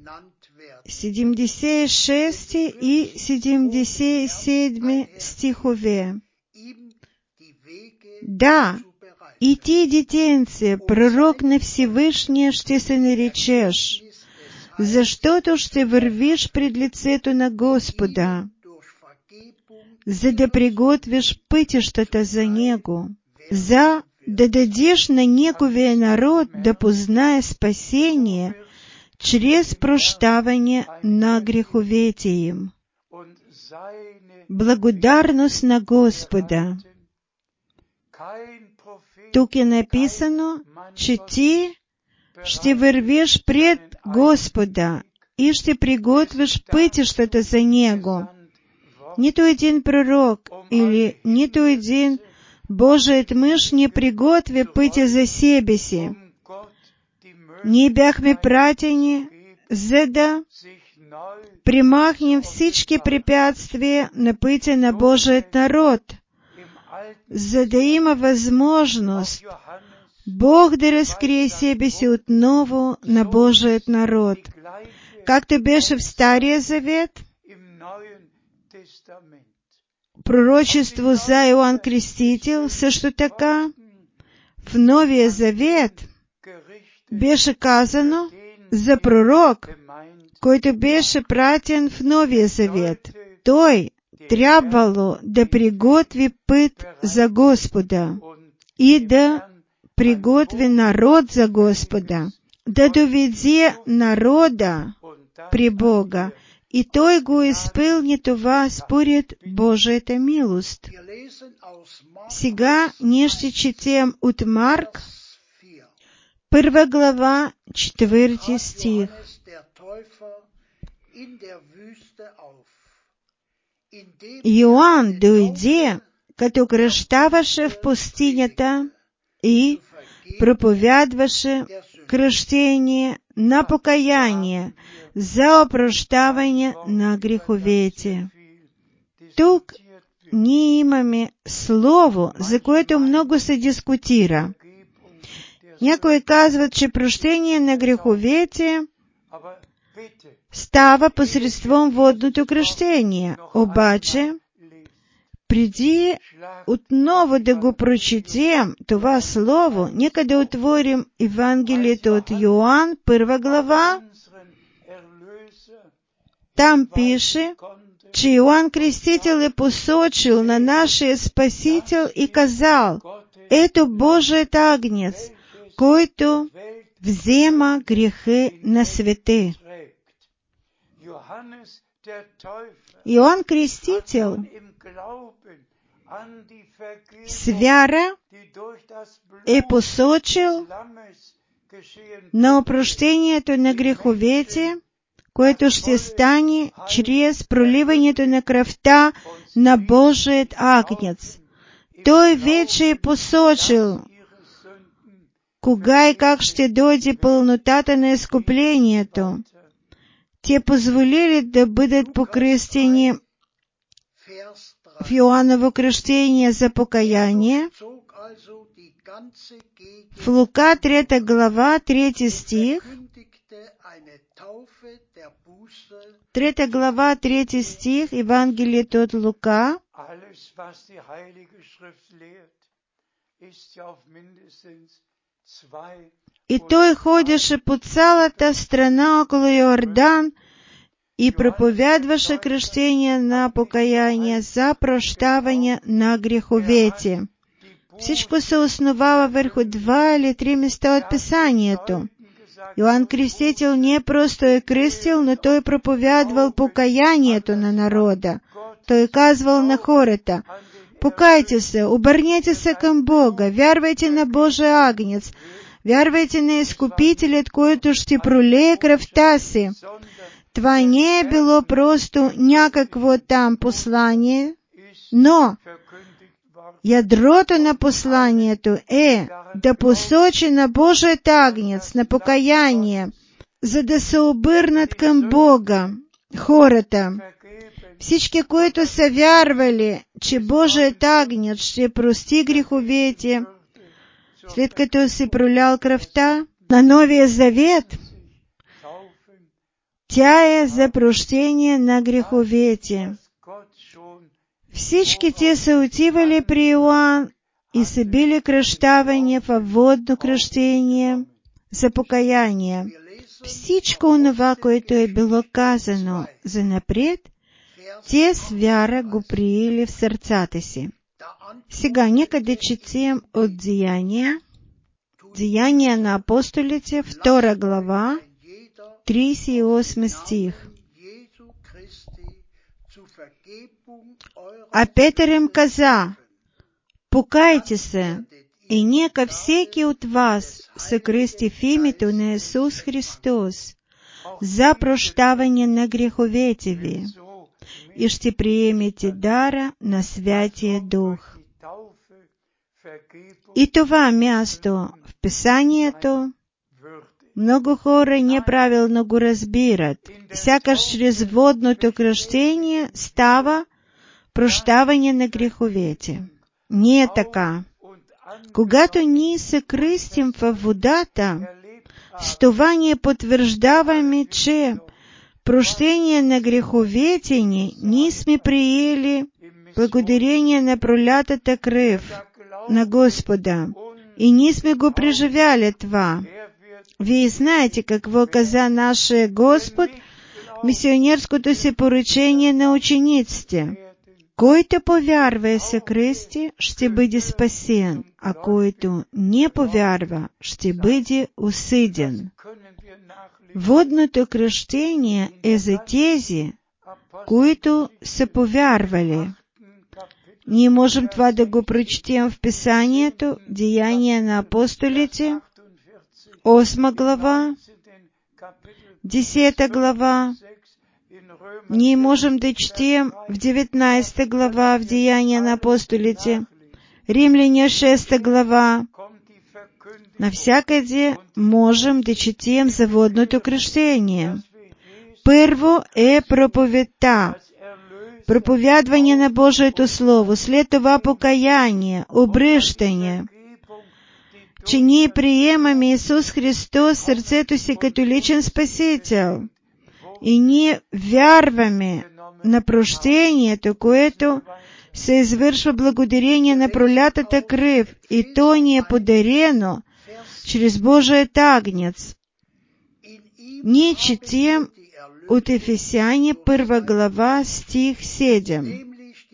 76 и 77 стихове. Да, и ти, детенце, пророк на Всевышния ще се наречеш, защото ще вървиш пред лицето на Господа, за да приготвиш пътищата за Него, за да дадеш на Неговия народ да познае спасение чрез прощаване на греховете им. Благодарност на Господа. Тук е написано, че ти ще вървиш пред Господа и ще приготвиш пътищата за Него. Нито един пророк или нито един Божият мъж не приготвя пътя за себе си. Ние бяхме пратени, за да премахнем всички препятствия на пътя на Божият народ, за да има възможност Бог да разкрие себе си отново на Божият народ, както беше в Стария Завет, пророчество за Иоанн Крестител, също така в Новия Завет беше казано за пророк, който беше пратен в Новия Завет. Той трябвало да приготви път за Господа и да приготви народ за Господа, да доведе народа при Бога, и Той го изпълни това според Божията милост. Сега ние ще четем от Марк, 1 глава, 4 стих. Йоанн дойде, като кръщаваше в пустинята и проповядваше кръщение на покаяние за опрощаване на греховете. Тук ние имаме слово, за което много се дискутира. Някои казват, че прощение на греховете става посредством водното кръщение. Обаче, преди отново да го прочетем това слово, нека да отворим Евангелието от Йоанн, 1 глава. Там пише, че Иоанн Креститель е посочил на нашия Спасител и казал: «Ето Божият агнец, който взема грехи на свете». Иоанн Креститель с вяра е посочил на опрощението на греховете, което ще стане чрез проливането на кръвта на Божият агнец. Той вече е посочил кога и как ще дойде пълнотата на изкуплението. Те позволили да бъдат покръстени в Йоаново кръщение за покаяние. В Лука 3 глава, 3 стих, 3 глава, 3 стих, Евангелието от Лука. И той ходеше по цялата страна около Йордан и проповядваше кръщение на покаяние за прощаване на греховете. Всичко се основава върху 2 или 3 места от Писанието. Йоанн Крестител не просто е кръстил, но той проповядвал покаянието на народа. Той казвал на хората: «Покайте се, обърнете се към Бога, вярвайте на Божия агнец, вярвайте на Изкупителят, който ще пролее кръвта си». Това не е било просто някакво там послание, но ядрото на посланието е да посочи на Божият агнец, на покаяние, за да се обърнат към Бога хората. Всички, които са вярвали, че Божият агнец ще прости греховете, след като си пролял кръвта на Новия Завет, тя е за прощение на греховете. Всички те са отивали при Йоанн и са били кръщавани във водно кръщение за покаяние. Всичко онова, което е било казано занапред, те с вяра го приели в сърцата си. Сега нека да четем от Деяния на апостолите, 2 глава, 38 стих. А Петър им каза: «Покайте се, и нека всеки от вас се кръсти в името на Исус Христос за прощаване на греховете ви, и ще приемете дара на Святия Дух». И това място в Писанието много хора неправилно го разбират. Сякаш чрез водното кръщение става прощаване на греховете. Не е така. Когато ние се кръстим във водата, с това ние потвърждаваме, че прощение на греховете ни ние сме приели благодарение на пролятата кръв на Господа. И ние сме го преживяли това. Вие знаете какво каза нашия Господ в мисионерското си поръчение на учениците. Който повярва се кръсти, ще бъде спасен, а който не повярва, ще бъде осъден. Водното кръщение е за тези, които са повярвали. Ние можем това да го прочетем в Писанието, Деяния на апостолите, 8 глава, 10 глава. Ние можем да четем в 19 глава в Деяния на апостолите, Римляне 6 глава. Навсякъде можем да четем за водното кръщение. Първо е проповедта, проповядване на Божието Слово, след това покаяние, обръщане, че ние приемаме Исус Христос в сърцето си като личен Спасител и ние вярваме на прощението, което се извършва благодарение на пролятата кръв, и то ни е подарено чрез Божият агнец. Ние четем от Ефесяне 1 глава, стих 7.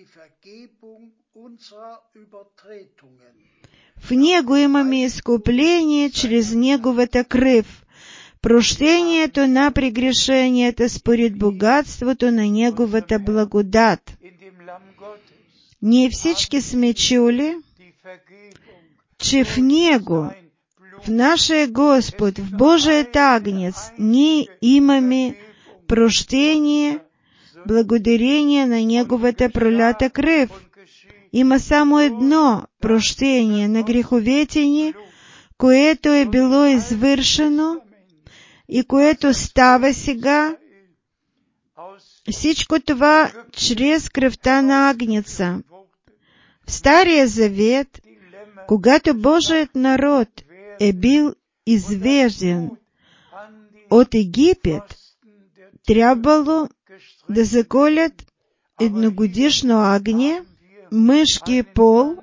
В Него имаме изкупление чрез Неговата кръв, прощението на прегрешенията според богатството на Неговата благодат. Ние всички сме чули, че в Него, в нашия Господ, в Божият агнец, ние имаме прощение благодарение на Неговата пролята кръв. Има само едно прощение на греховете ни, което е било извършено и което става сега. Всичко това чрез кръвта на агнеца. В Стария Завет, когато Божият народ е бил извежден от Египет, трябвало да заколят едногодишно агне, мъжки пол,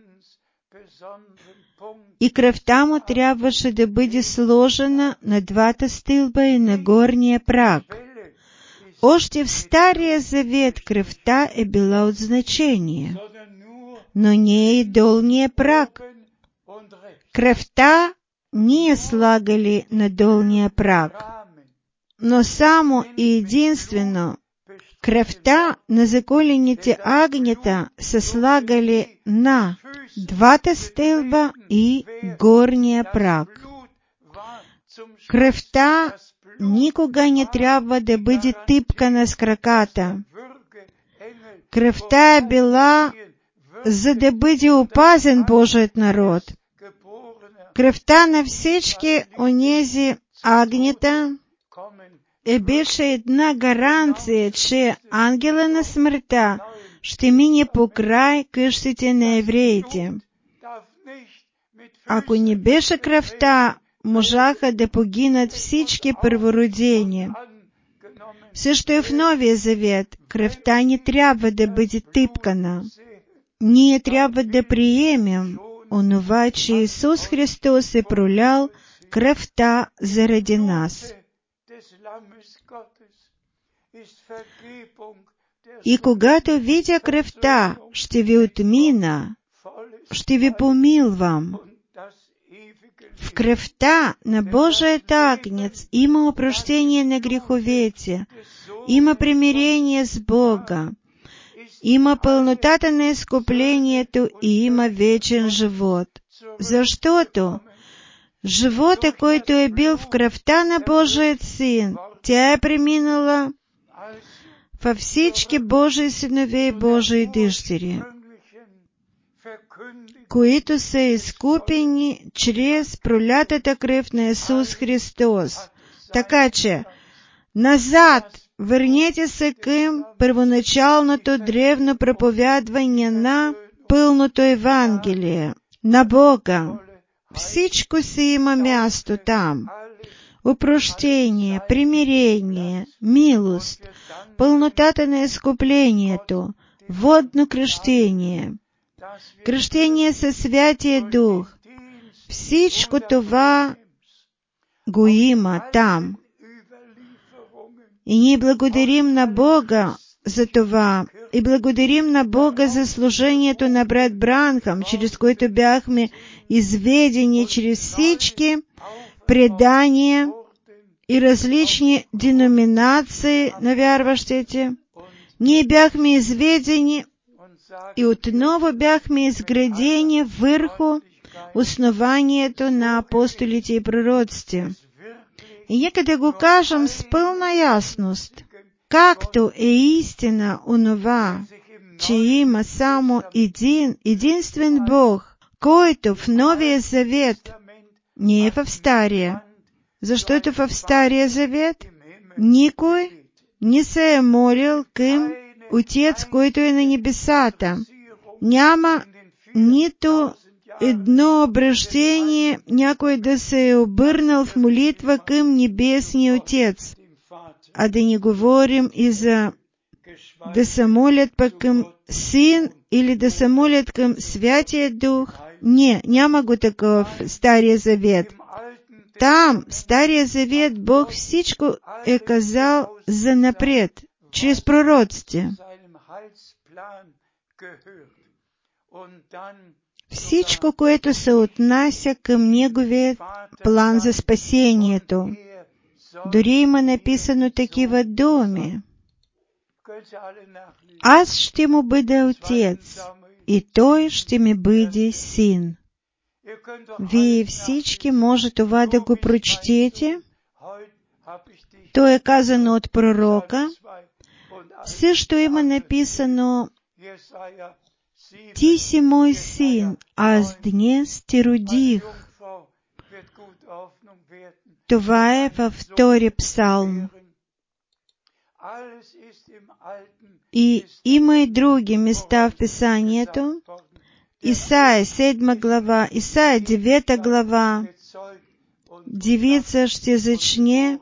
и кръвта му трябваше да бъде сложена на двата стълба и на горния праг. Още в Стария Завет кръвта е била от значение, но не и долния праг. Кръвта ние слагали на долния праг, но само и единствено кръвта на заколените агнета са слагали на двата стълба и горния праг. Кръвта никога не трябва да бъде тъпкана с краката. Кръвта е била, за да бъде опазен Божият народ. Кръвта на всички онези агнета беше една гаранция, че ангела на смъртта ще мине покрай къщите на евреите. Ако не беше кръвта, можаха да погинат всички първородени. Също и в Новия Завет кръвта не трябва да бъде тъпкана. Ние трябва да приемем онова, че Исус Христос е пролял кръвта заради нас. И когато видя кръвта, ще ви отмина, ще ви помилвам. В кръвта на Божият агнец има опрощение на греховете, има примирение с Бога, има пълнотата на изкуплението и има вечен живот. Защото живота, който е бил в кръвта на Божият Син, тя е преминала във всички Божии синове и Божии дъщери, които са изкупени чрез пролятата кръв на Исус Христос. Така че, назад, върнете се към първоначалното древно проповядване на пълното Евангелие, на Бога. Всичко си има място там. Опрощение, примирение, милост, пълнотата на изкуплението, водно кръщение, кръщение със Святия Дух. Всичко това го има там. И ние благодарим на Бога за това, и благодарим на Бога за служението на брат Бранхам, через което бяхме изведени через всички предания и различни деноминации на вярващите. Ние бяхме изведени и отново бяхме изградени върху основанието на апостолите и пророците. И нека да го кажем с пълна ясност, както е истина онова, че има само единствен Бог, който в Новия Завет, не е в Стария, защото в Стария Завет никой не се е молил към Отец, който е на небесата. Няма нито едно обращение, някой да се е обърнал в молитва към Небесния Отец. А да не говорим и за да се молят пък към Син или да се молят към Святия Дух. Не, няма го такова в Стария Завет. Там, в Стария Завет, Бог всичко е казал за напред, чрез пророците. Всичко, което се отнася към Неговия план за спасението. Дори има написано такива думи. Аз ще му бъда отец, и той ще ми бъде син. Вие всички може това да го прочетете. То е казано от пророка. Също има написано: Ти си мой син, аз днес те родих. Това е във втори псалм. И има и други места в Писанието. Исаия 7 глава, Исаия 9 глава. Девица ще зачне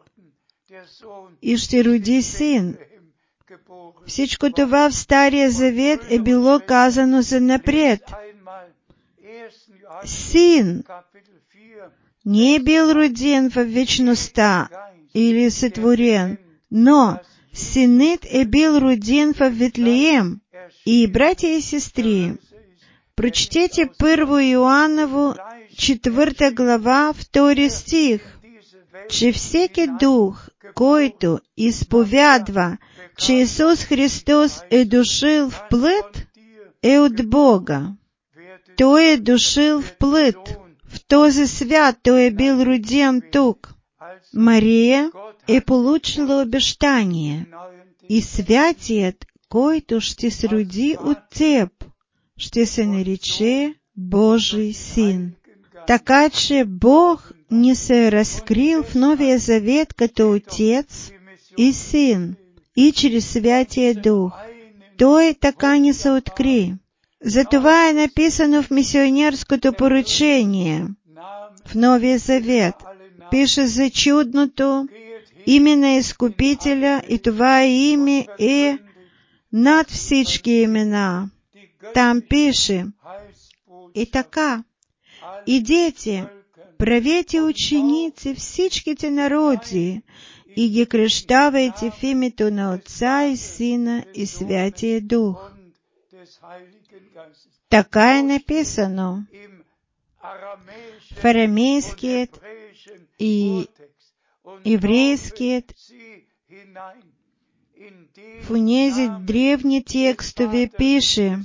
и ще роди син. Всичко това в Стария Завет е било казано за напред. Син не е бил роден в вечността или сътворен, но синът е бил роден в Витлеем. И, братя и сестри, прочетете 1 Иоанново 4 глава, 2 стих, че всеки дух, който изповядва, че Исус Христос е дошъл в плът, е от Бога. Той е дошъл в плът. В този свят той е бил роден тук. Мария е получила обещание. И святият, който ще се роди от теб, ще се нарече Божий син. Така че Бог не се е разкрил в Новия Завет като Отец и Син, и чрез Святия Дух. Той така не се откри. Затова е написано в мисионерското поручение в Новия Завет. Пише за чудното име на Изкупителя, и това име е над всички имена. Там пише: и така, идете, правете ученици всичките народи и ги кръщавайте в името на Отца и Сина и Святия Дух. Така е написано в арамейският и еврейският, в онези древни текстове пише: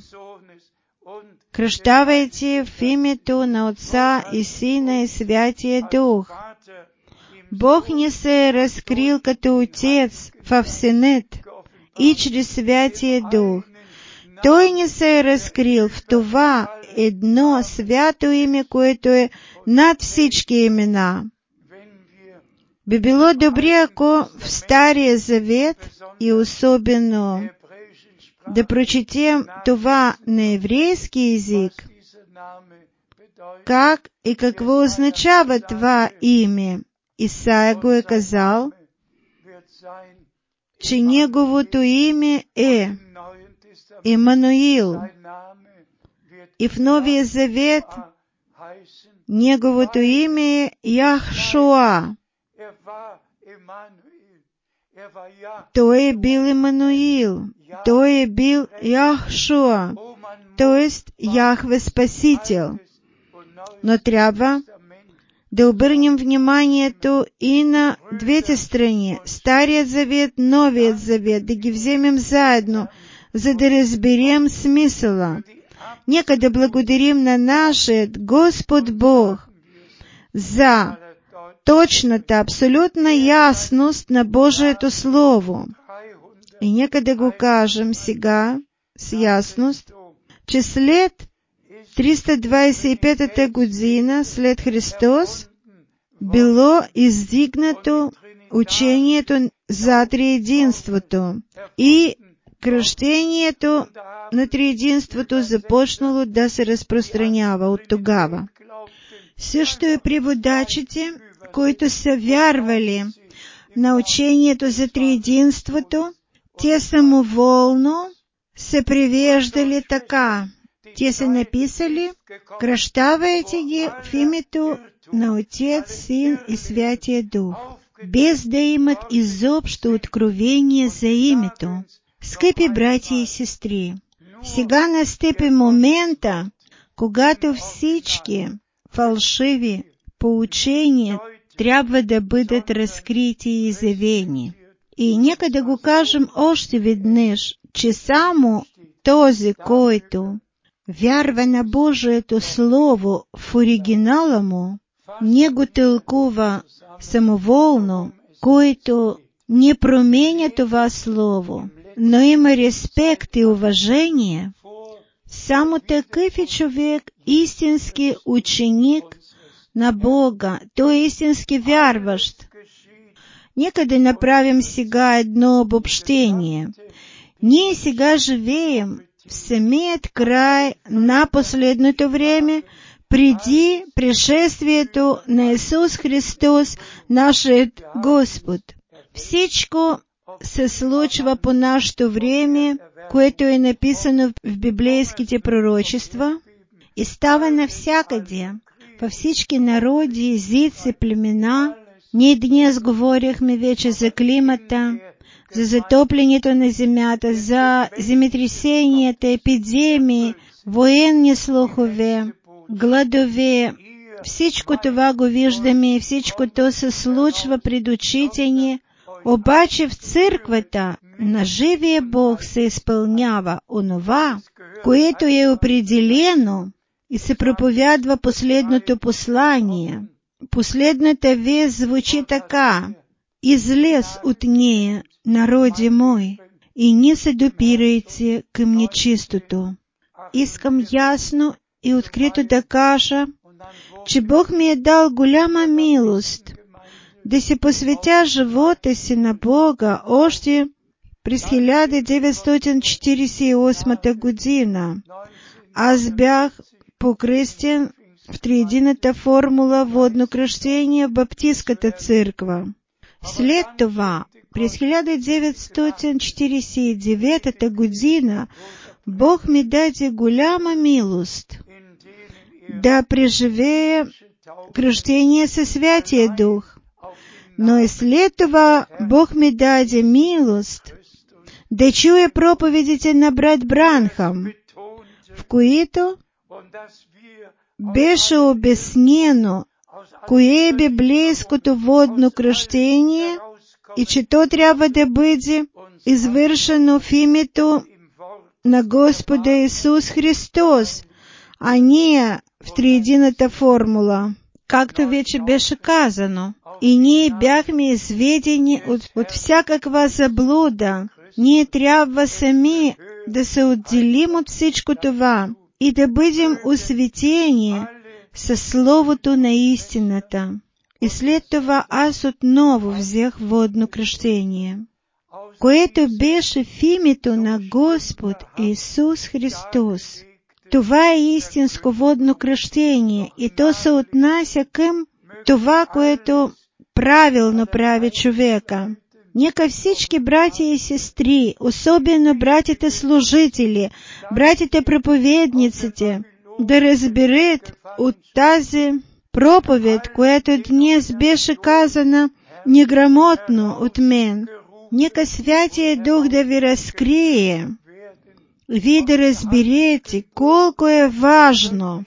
кръщавайте в името на Отца и Сина и Святия Дух. Бог не се е разкрил като Отец в Синът и чрез Святия Дух. Той не се е разкрил в това едно свято име, което е над всички имена. Би било добре, ако в Стария Завет и особено да прочетем това на еврейски език, как и какво означава това име. Исаия го е казал, че неговото име е Емануил. И в Новия Завет неговото име е Яхшуа. той бил Имануил, той бил Яхшуа, то есть Яхве Спасител. Но трябва да обърнем вниманието и на двете страни, Старият завет, Новият завет, да ги вземем заедно, за да разберем смисъла. Нека да благодарим на нашият Господ Бог за точната, абсолютна ясност на Божието Слово. И нека да го кажем сега с ясност, че след 325-та година след Христос било издигнато учението за триединството и кръщението на триединството започнало да се разпространява от тогава. Също и преводачите, които са вярвали на учението за триединството, те самоволно се превеждали така. Те са написали: кръщавайте ги в името на Отец, Син и Святия Дух, без да имат изобщо откровение за името. Скъпи братя и сестри, сега настъпи момента, когато всички фалшиви поучения трябва да бъдат разкрити и изявени. И нека да го кажем още веднъж, че само този, който вярва на Божието Слово в оригинала му, не го тълкува самоволно, който не променя това Слово, но има респект и уважение, само такъв е човек, истински ученик на Бога, той е истински вярващ. Нека да направим сега едно обобщение. Ние сега живеем в самият край на последното време, преди пришествието на Исус Христос, нашият Господ. Всичко се случва по нашето време, което е написано в библейските пророчества и става навсякъде, във всички народи, езици, племена. Ние днес говорихме вече за климата, за затоплянето на земята, за земетресенията, епидемии, военни слухове, гладове. Всичко това го виждаме и всичко то се случва пред очите ни. Обаче в църквата на живия Бог се изпълнява онова, което е определено и се проповядва последното послание. Последната вест звучи така: излез от нея, народи мой, и не се допирайте към нечистото. Искам ясно и открито да кажа, че Бог ми е дал голяма милост да се посветя живота си на Бога още през 1948 година. Аз бях покръстен в триедината формула водно кръщение в Баптистката църква. След това, през 1949 година, Бог ми даде голяма милост да преживея кръщение със Святия Дух. Но и след това Бог ми даде милост да чуя проповедите на брат Бранхам, в които беше обяснено кое е библейското водно кръщение и че то трябва да бъде извършено в името на Господа Исус Христос, а не в триедината формула, както вече беше казано. И ние бяхме изведени от всякаква заблуда. Ние трябва сами да се отделим от всичко това и да бъдем осветени със Словото на истината. И след това аз отново взех водно кръщение, което беше в името на Господ Исус Христос. Това е истинско водно кръщение и то се отнася към това, което правилно прави човека. Нека всички братя и сестри, особено братите служители, братите проповедниците, да разберат от тази проповед, която днес беше казана неграмотно от мен, Нека Святия Дух да ви разкрие, ви да разберете колко е важно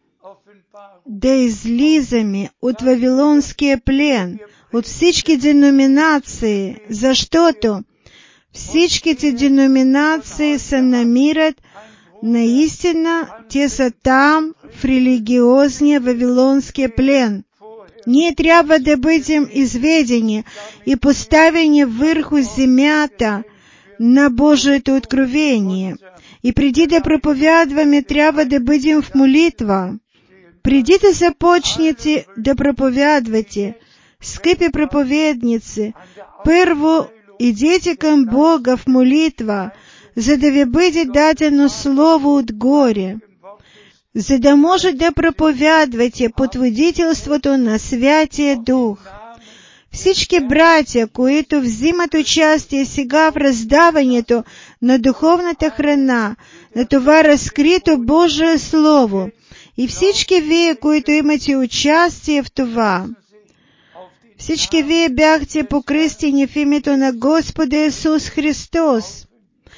да излизаме от Вавилонския плен, от всички деноминации, защото всичките деноминации се намират наистина, те са там в религиозния Вавилонския плен. Ние трябва да бъдем изведени и поставени върху земята на Божието откровение. И преди да проповядваме, трябва да бъдем в молитва. Преди да започнете да проповядвате, скъпи проповедници, първо идете към Бога в молитва, за да ви бъде дадено слово отгоре, за да може да проповядвате под водителството на Святия Дух. Всички братя, които взимат участие сега в раздаването на духовната храна, на това разкрито Божие Слово, и всички вие, които имате участие в това, всички вие бяхте покръстени в името на Господа Исус Христос.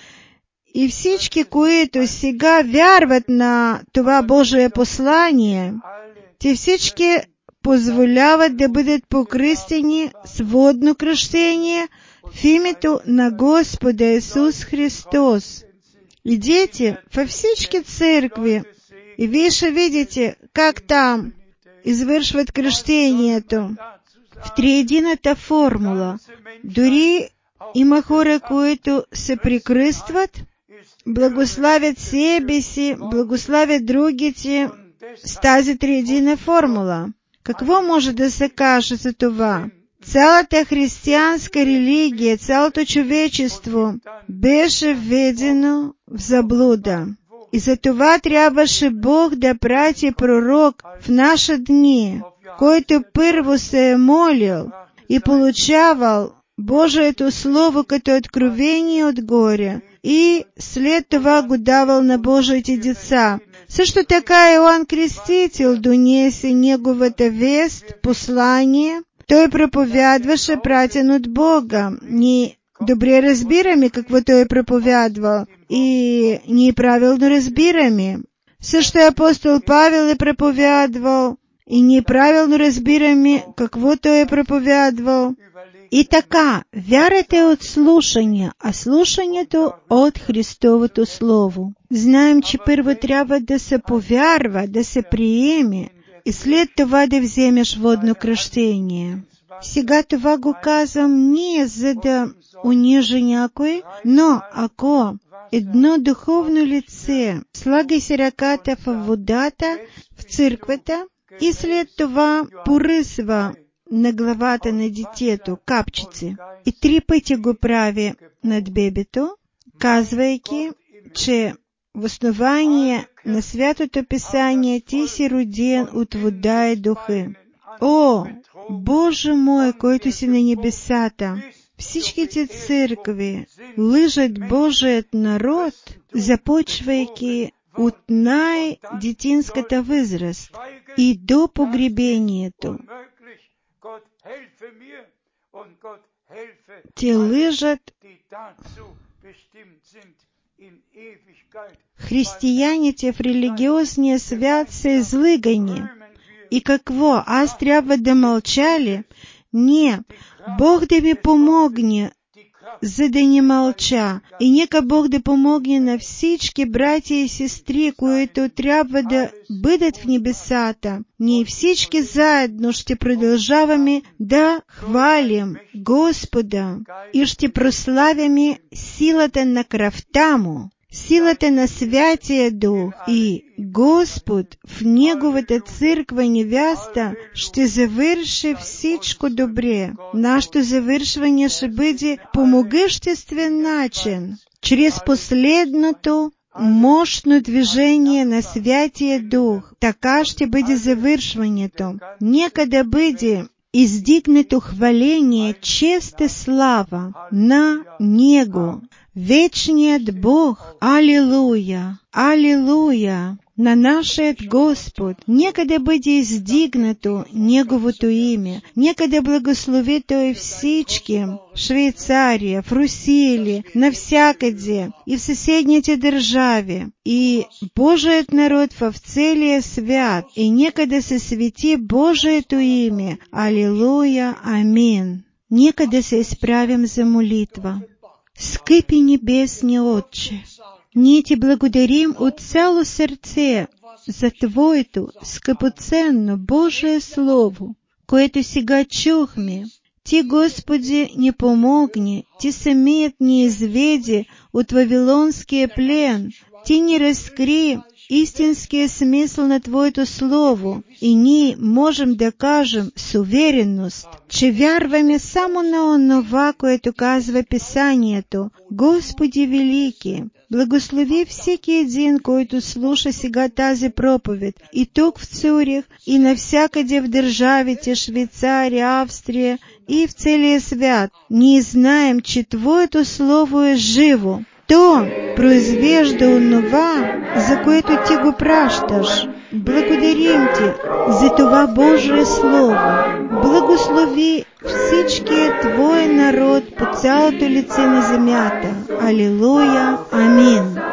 И всички, които сега вярват на това Божие послание, те всички позволяват да бъдат покръстени с водно кръщение в името на Господа Исус Христос. Идете във всички църкви и вие ще видите как там извършват кръщението в триедината формула. Дори има хора, които се прикръстват, благославят себе си, благославят другите с тази триедина формула. Какво може да се каже за това? Цялата християнска религия, цялото човечество беше введено в заблуда. И за това трябваше Бог да прати пророк в наши дни, който първо се е молил и получавал Божието Слово като откровение отгоре и след това го давал на Божиите деца. Също така Иоанн Крестител донесе неговата вест, послание. Той проповядваше пратен от Бога. Ние добре разбираме какво той е проповядвал и ние правилно разбираме. Също апостол Павел е проповядвал и ние правилно разбираме какво той е проповядвал. И така, вярата е от слушания, а слушането от Христовото Слово. Знаем, че първо трябва да се повярва, да се приеме и след това да вземеш водно кръщение. Сега това го казвам не за да унижа някой, но ако едно духовно лице слага си ръката в водата, в църквата и след това поръсва на главата на детето капчици и 3 пъти го прави над бебето, казвайки, че в основание на Святото Писание ти си роден от вода и духа. О, Боже мой, който си на небесата! Всичките църкви лъжат Божият народ, започвайки от най-детинската възраст и до погребението. Те лъжат християните в религиозния свят са излъгани. И какво? Аз трябва да мълча ли? Не. Бог да ми помогне, за да не мълча. И нека Бог да помогне на всички братя и сестри, които трябва да бъдат в небесата. Ние всички заедно ще продължаваме да хвалим Господа и ще прославяме силата на кръвта Му, силата на Святия Дух, и Господ в Неговата църква невяста ще завърши всичко добре. Нашето завършване ще бъде по могъществен начин, чрез последното мощно движение на Святия Дух. Така ще бъде завършването. Нека да бъде издигнато хваление, чест и слава на Него, вечният Бог. Алилуя! Алилуя! на нашият Господ, нека да бъде издигнато Неговото име, нека да благослови Той всички в Швейцария, в Русилі, навсякъде и в съседните държави, и Божият народ в целия свят, и нека да се свети Божието име. Алилуя, амин. Нека да се изправим за молитва. Скъпи небесни Отче, ние Ти благодарим от цяло сърце за Твоето скъпоценно Божие Слово, което сега чухме. Ти, Господи, ни помогни, Ти самият ни изведи от Вавилонския плен, Ти ни разкри истинския смисъл на Твоето Слово, и ние можем да кажем с увереност, че вярваме само на онова, което казва Писанието. Господи велики, благослови всеки един, който слуша сега тази проповед, и тук в Цюрих, и навсякъде в държавите Швейцария, Австрия и в целия свят. Ние знаем, че Твоето Слово е живо. То произвежда онова, за което Ти го пращаш. Благодарим Ти за това Божие Слово. Благослови всичкият Твой народ по цялото лице на земята. Алилуя, амин.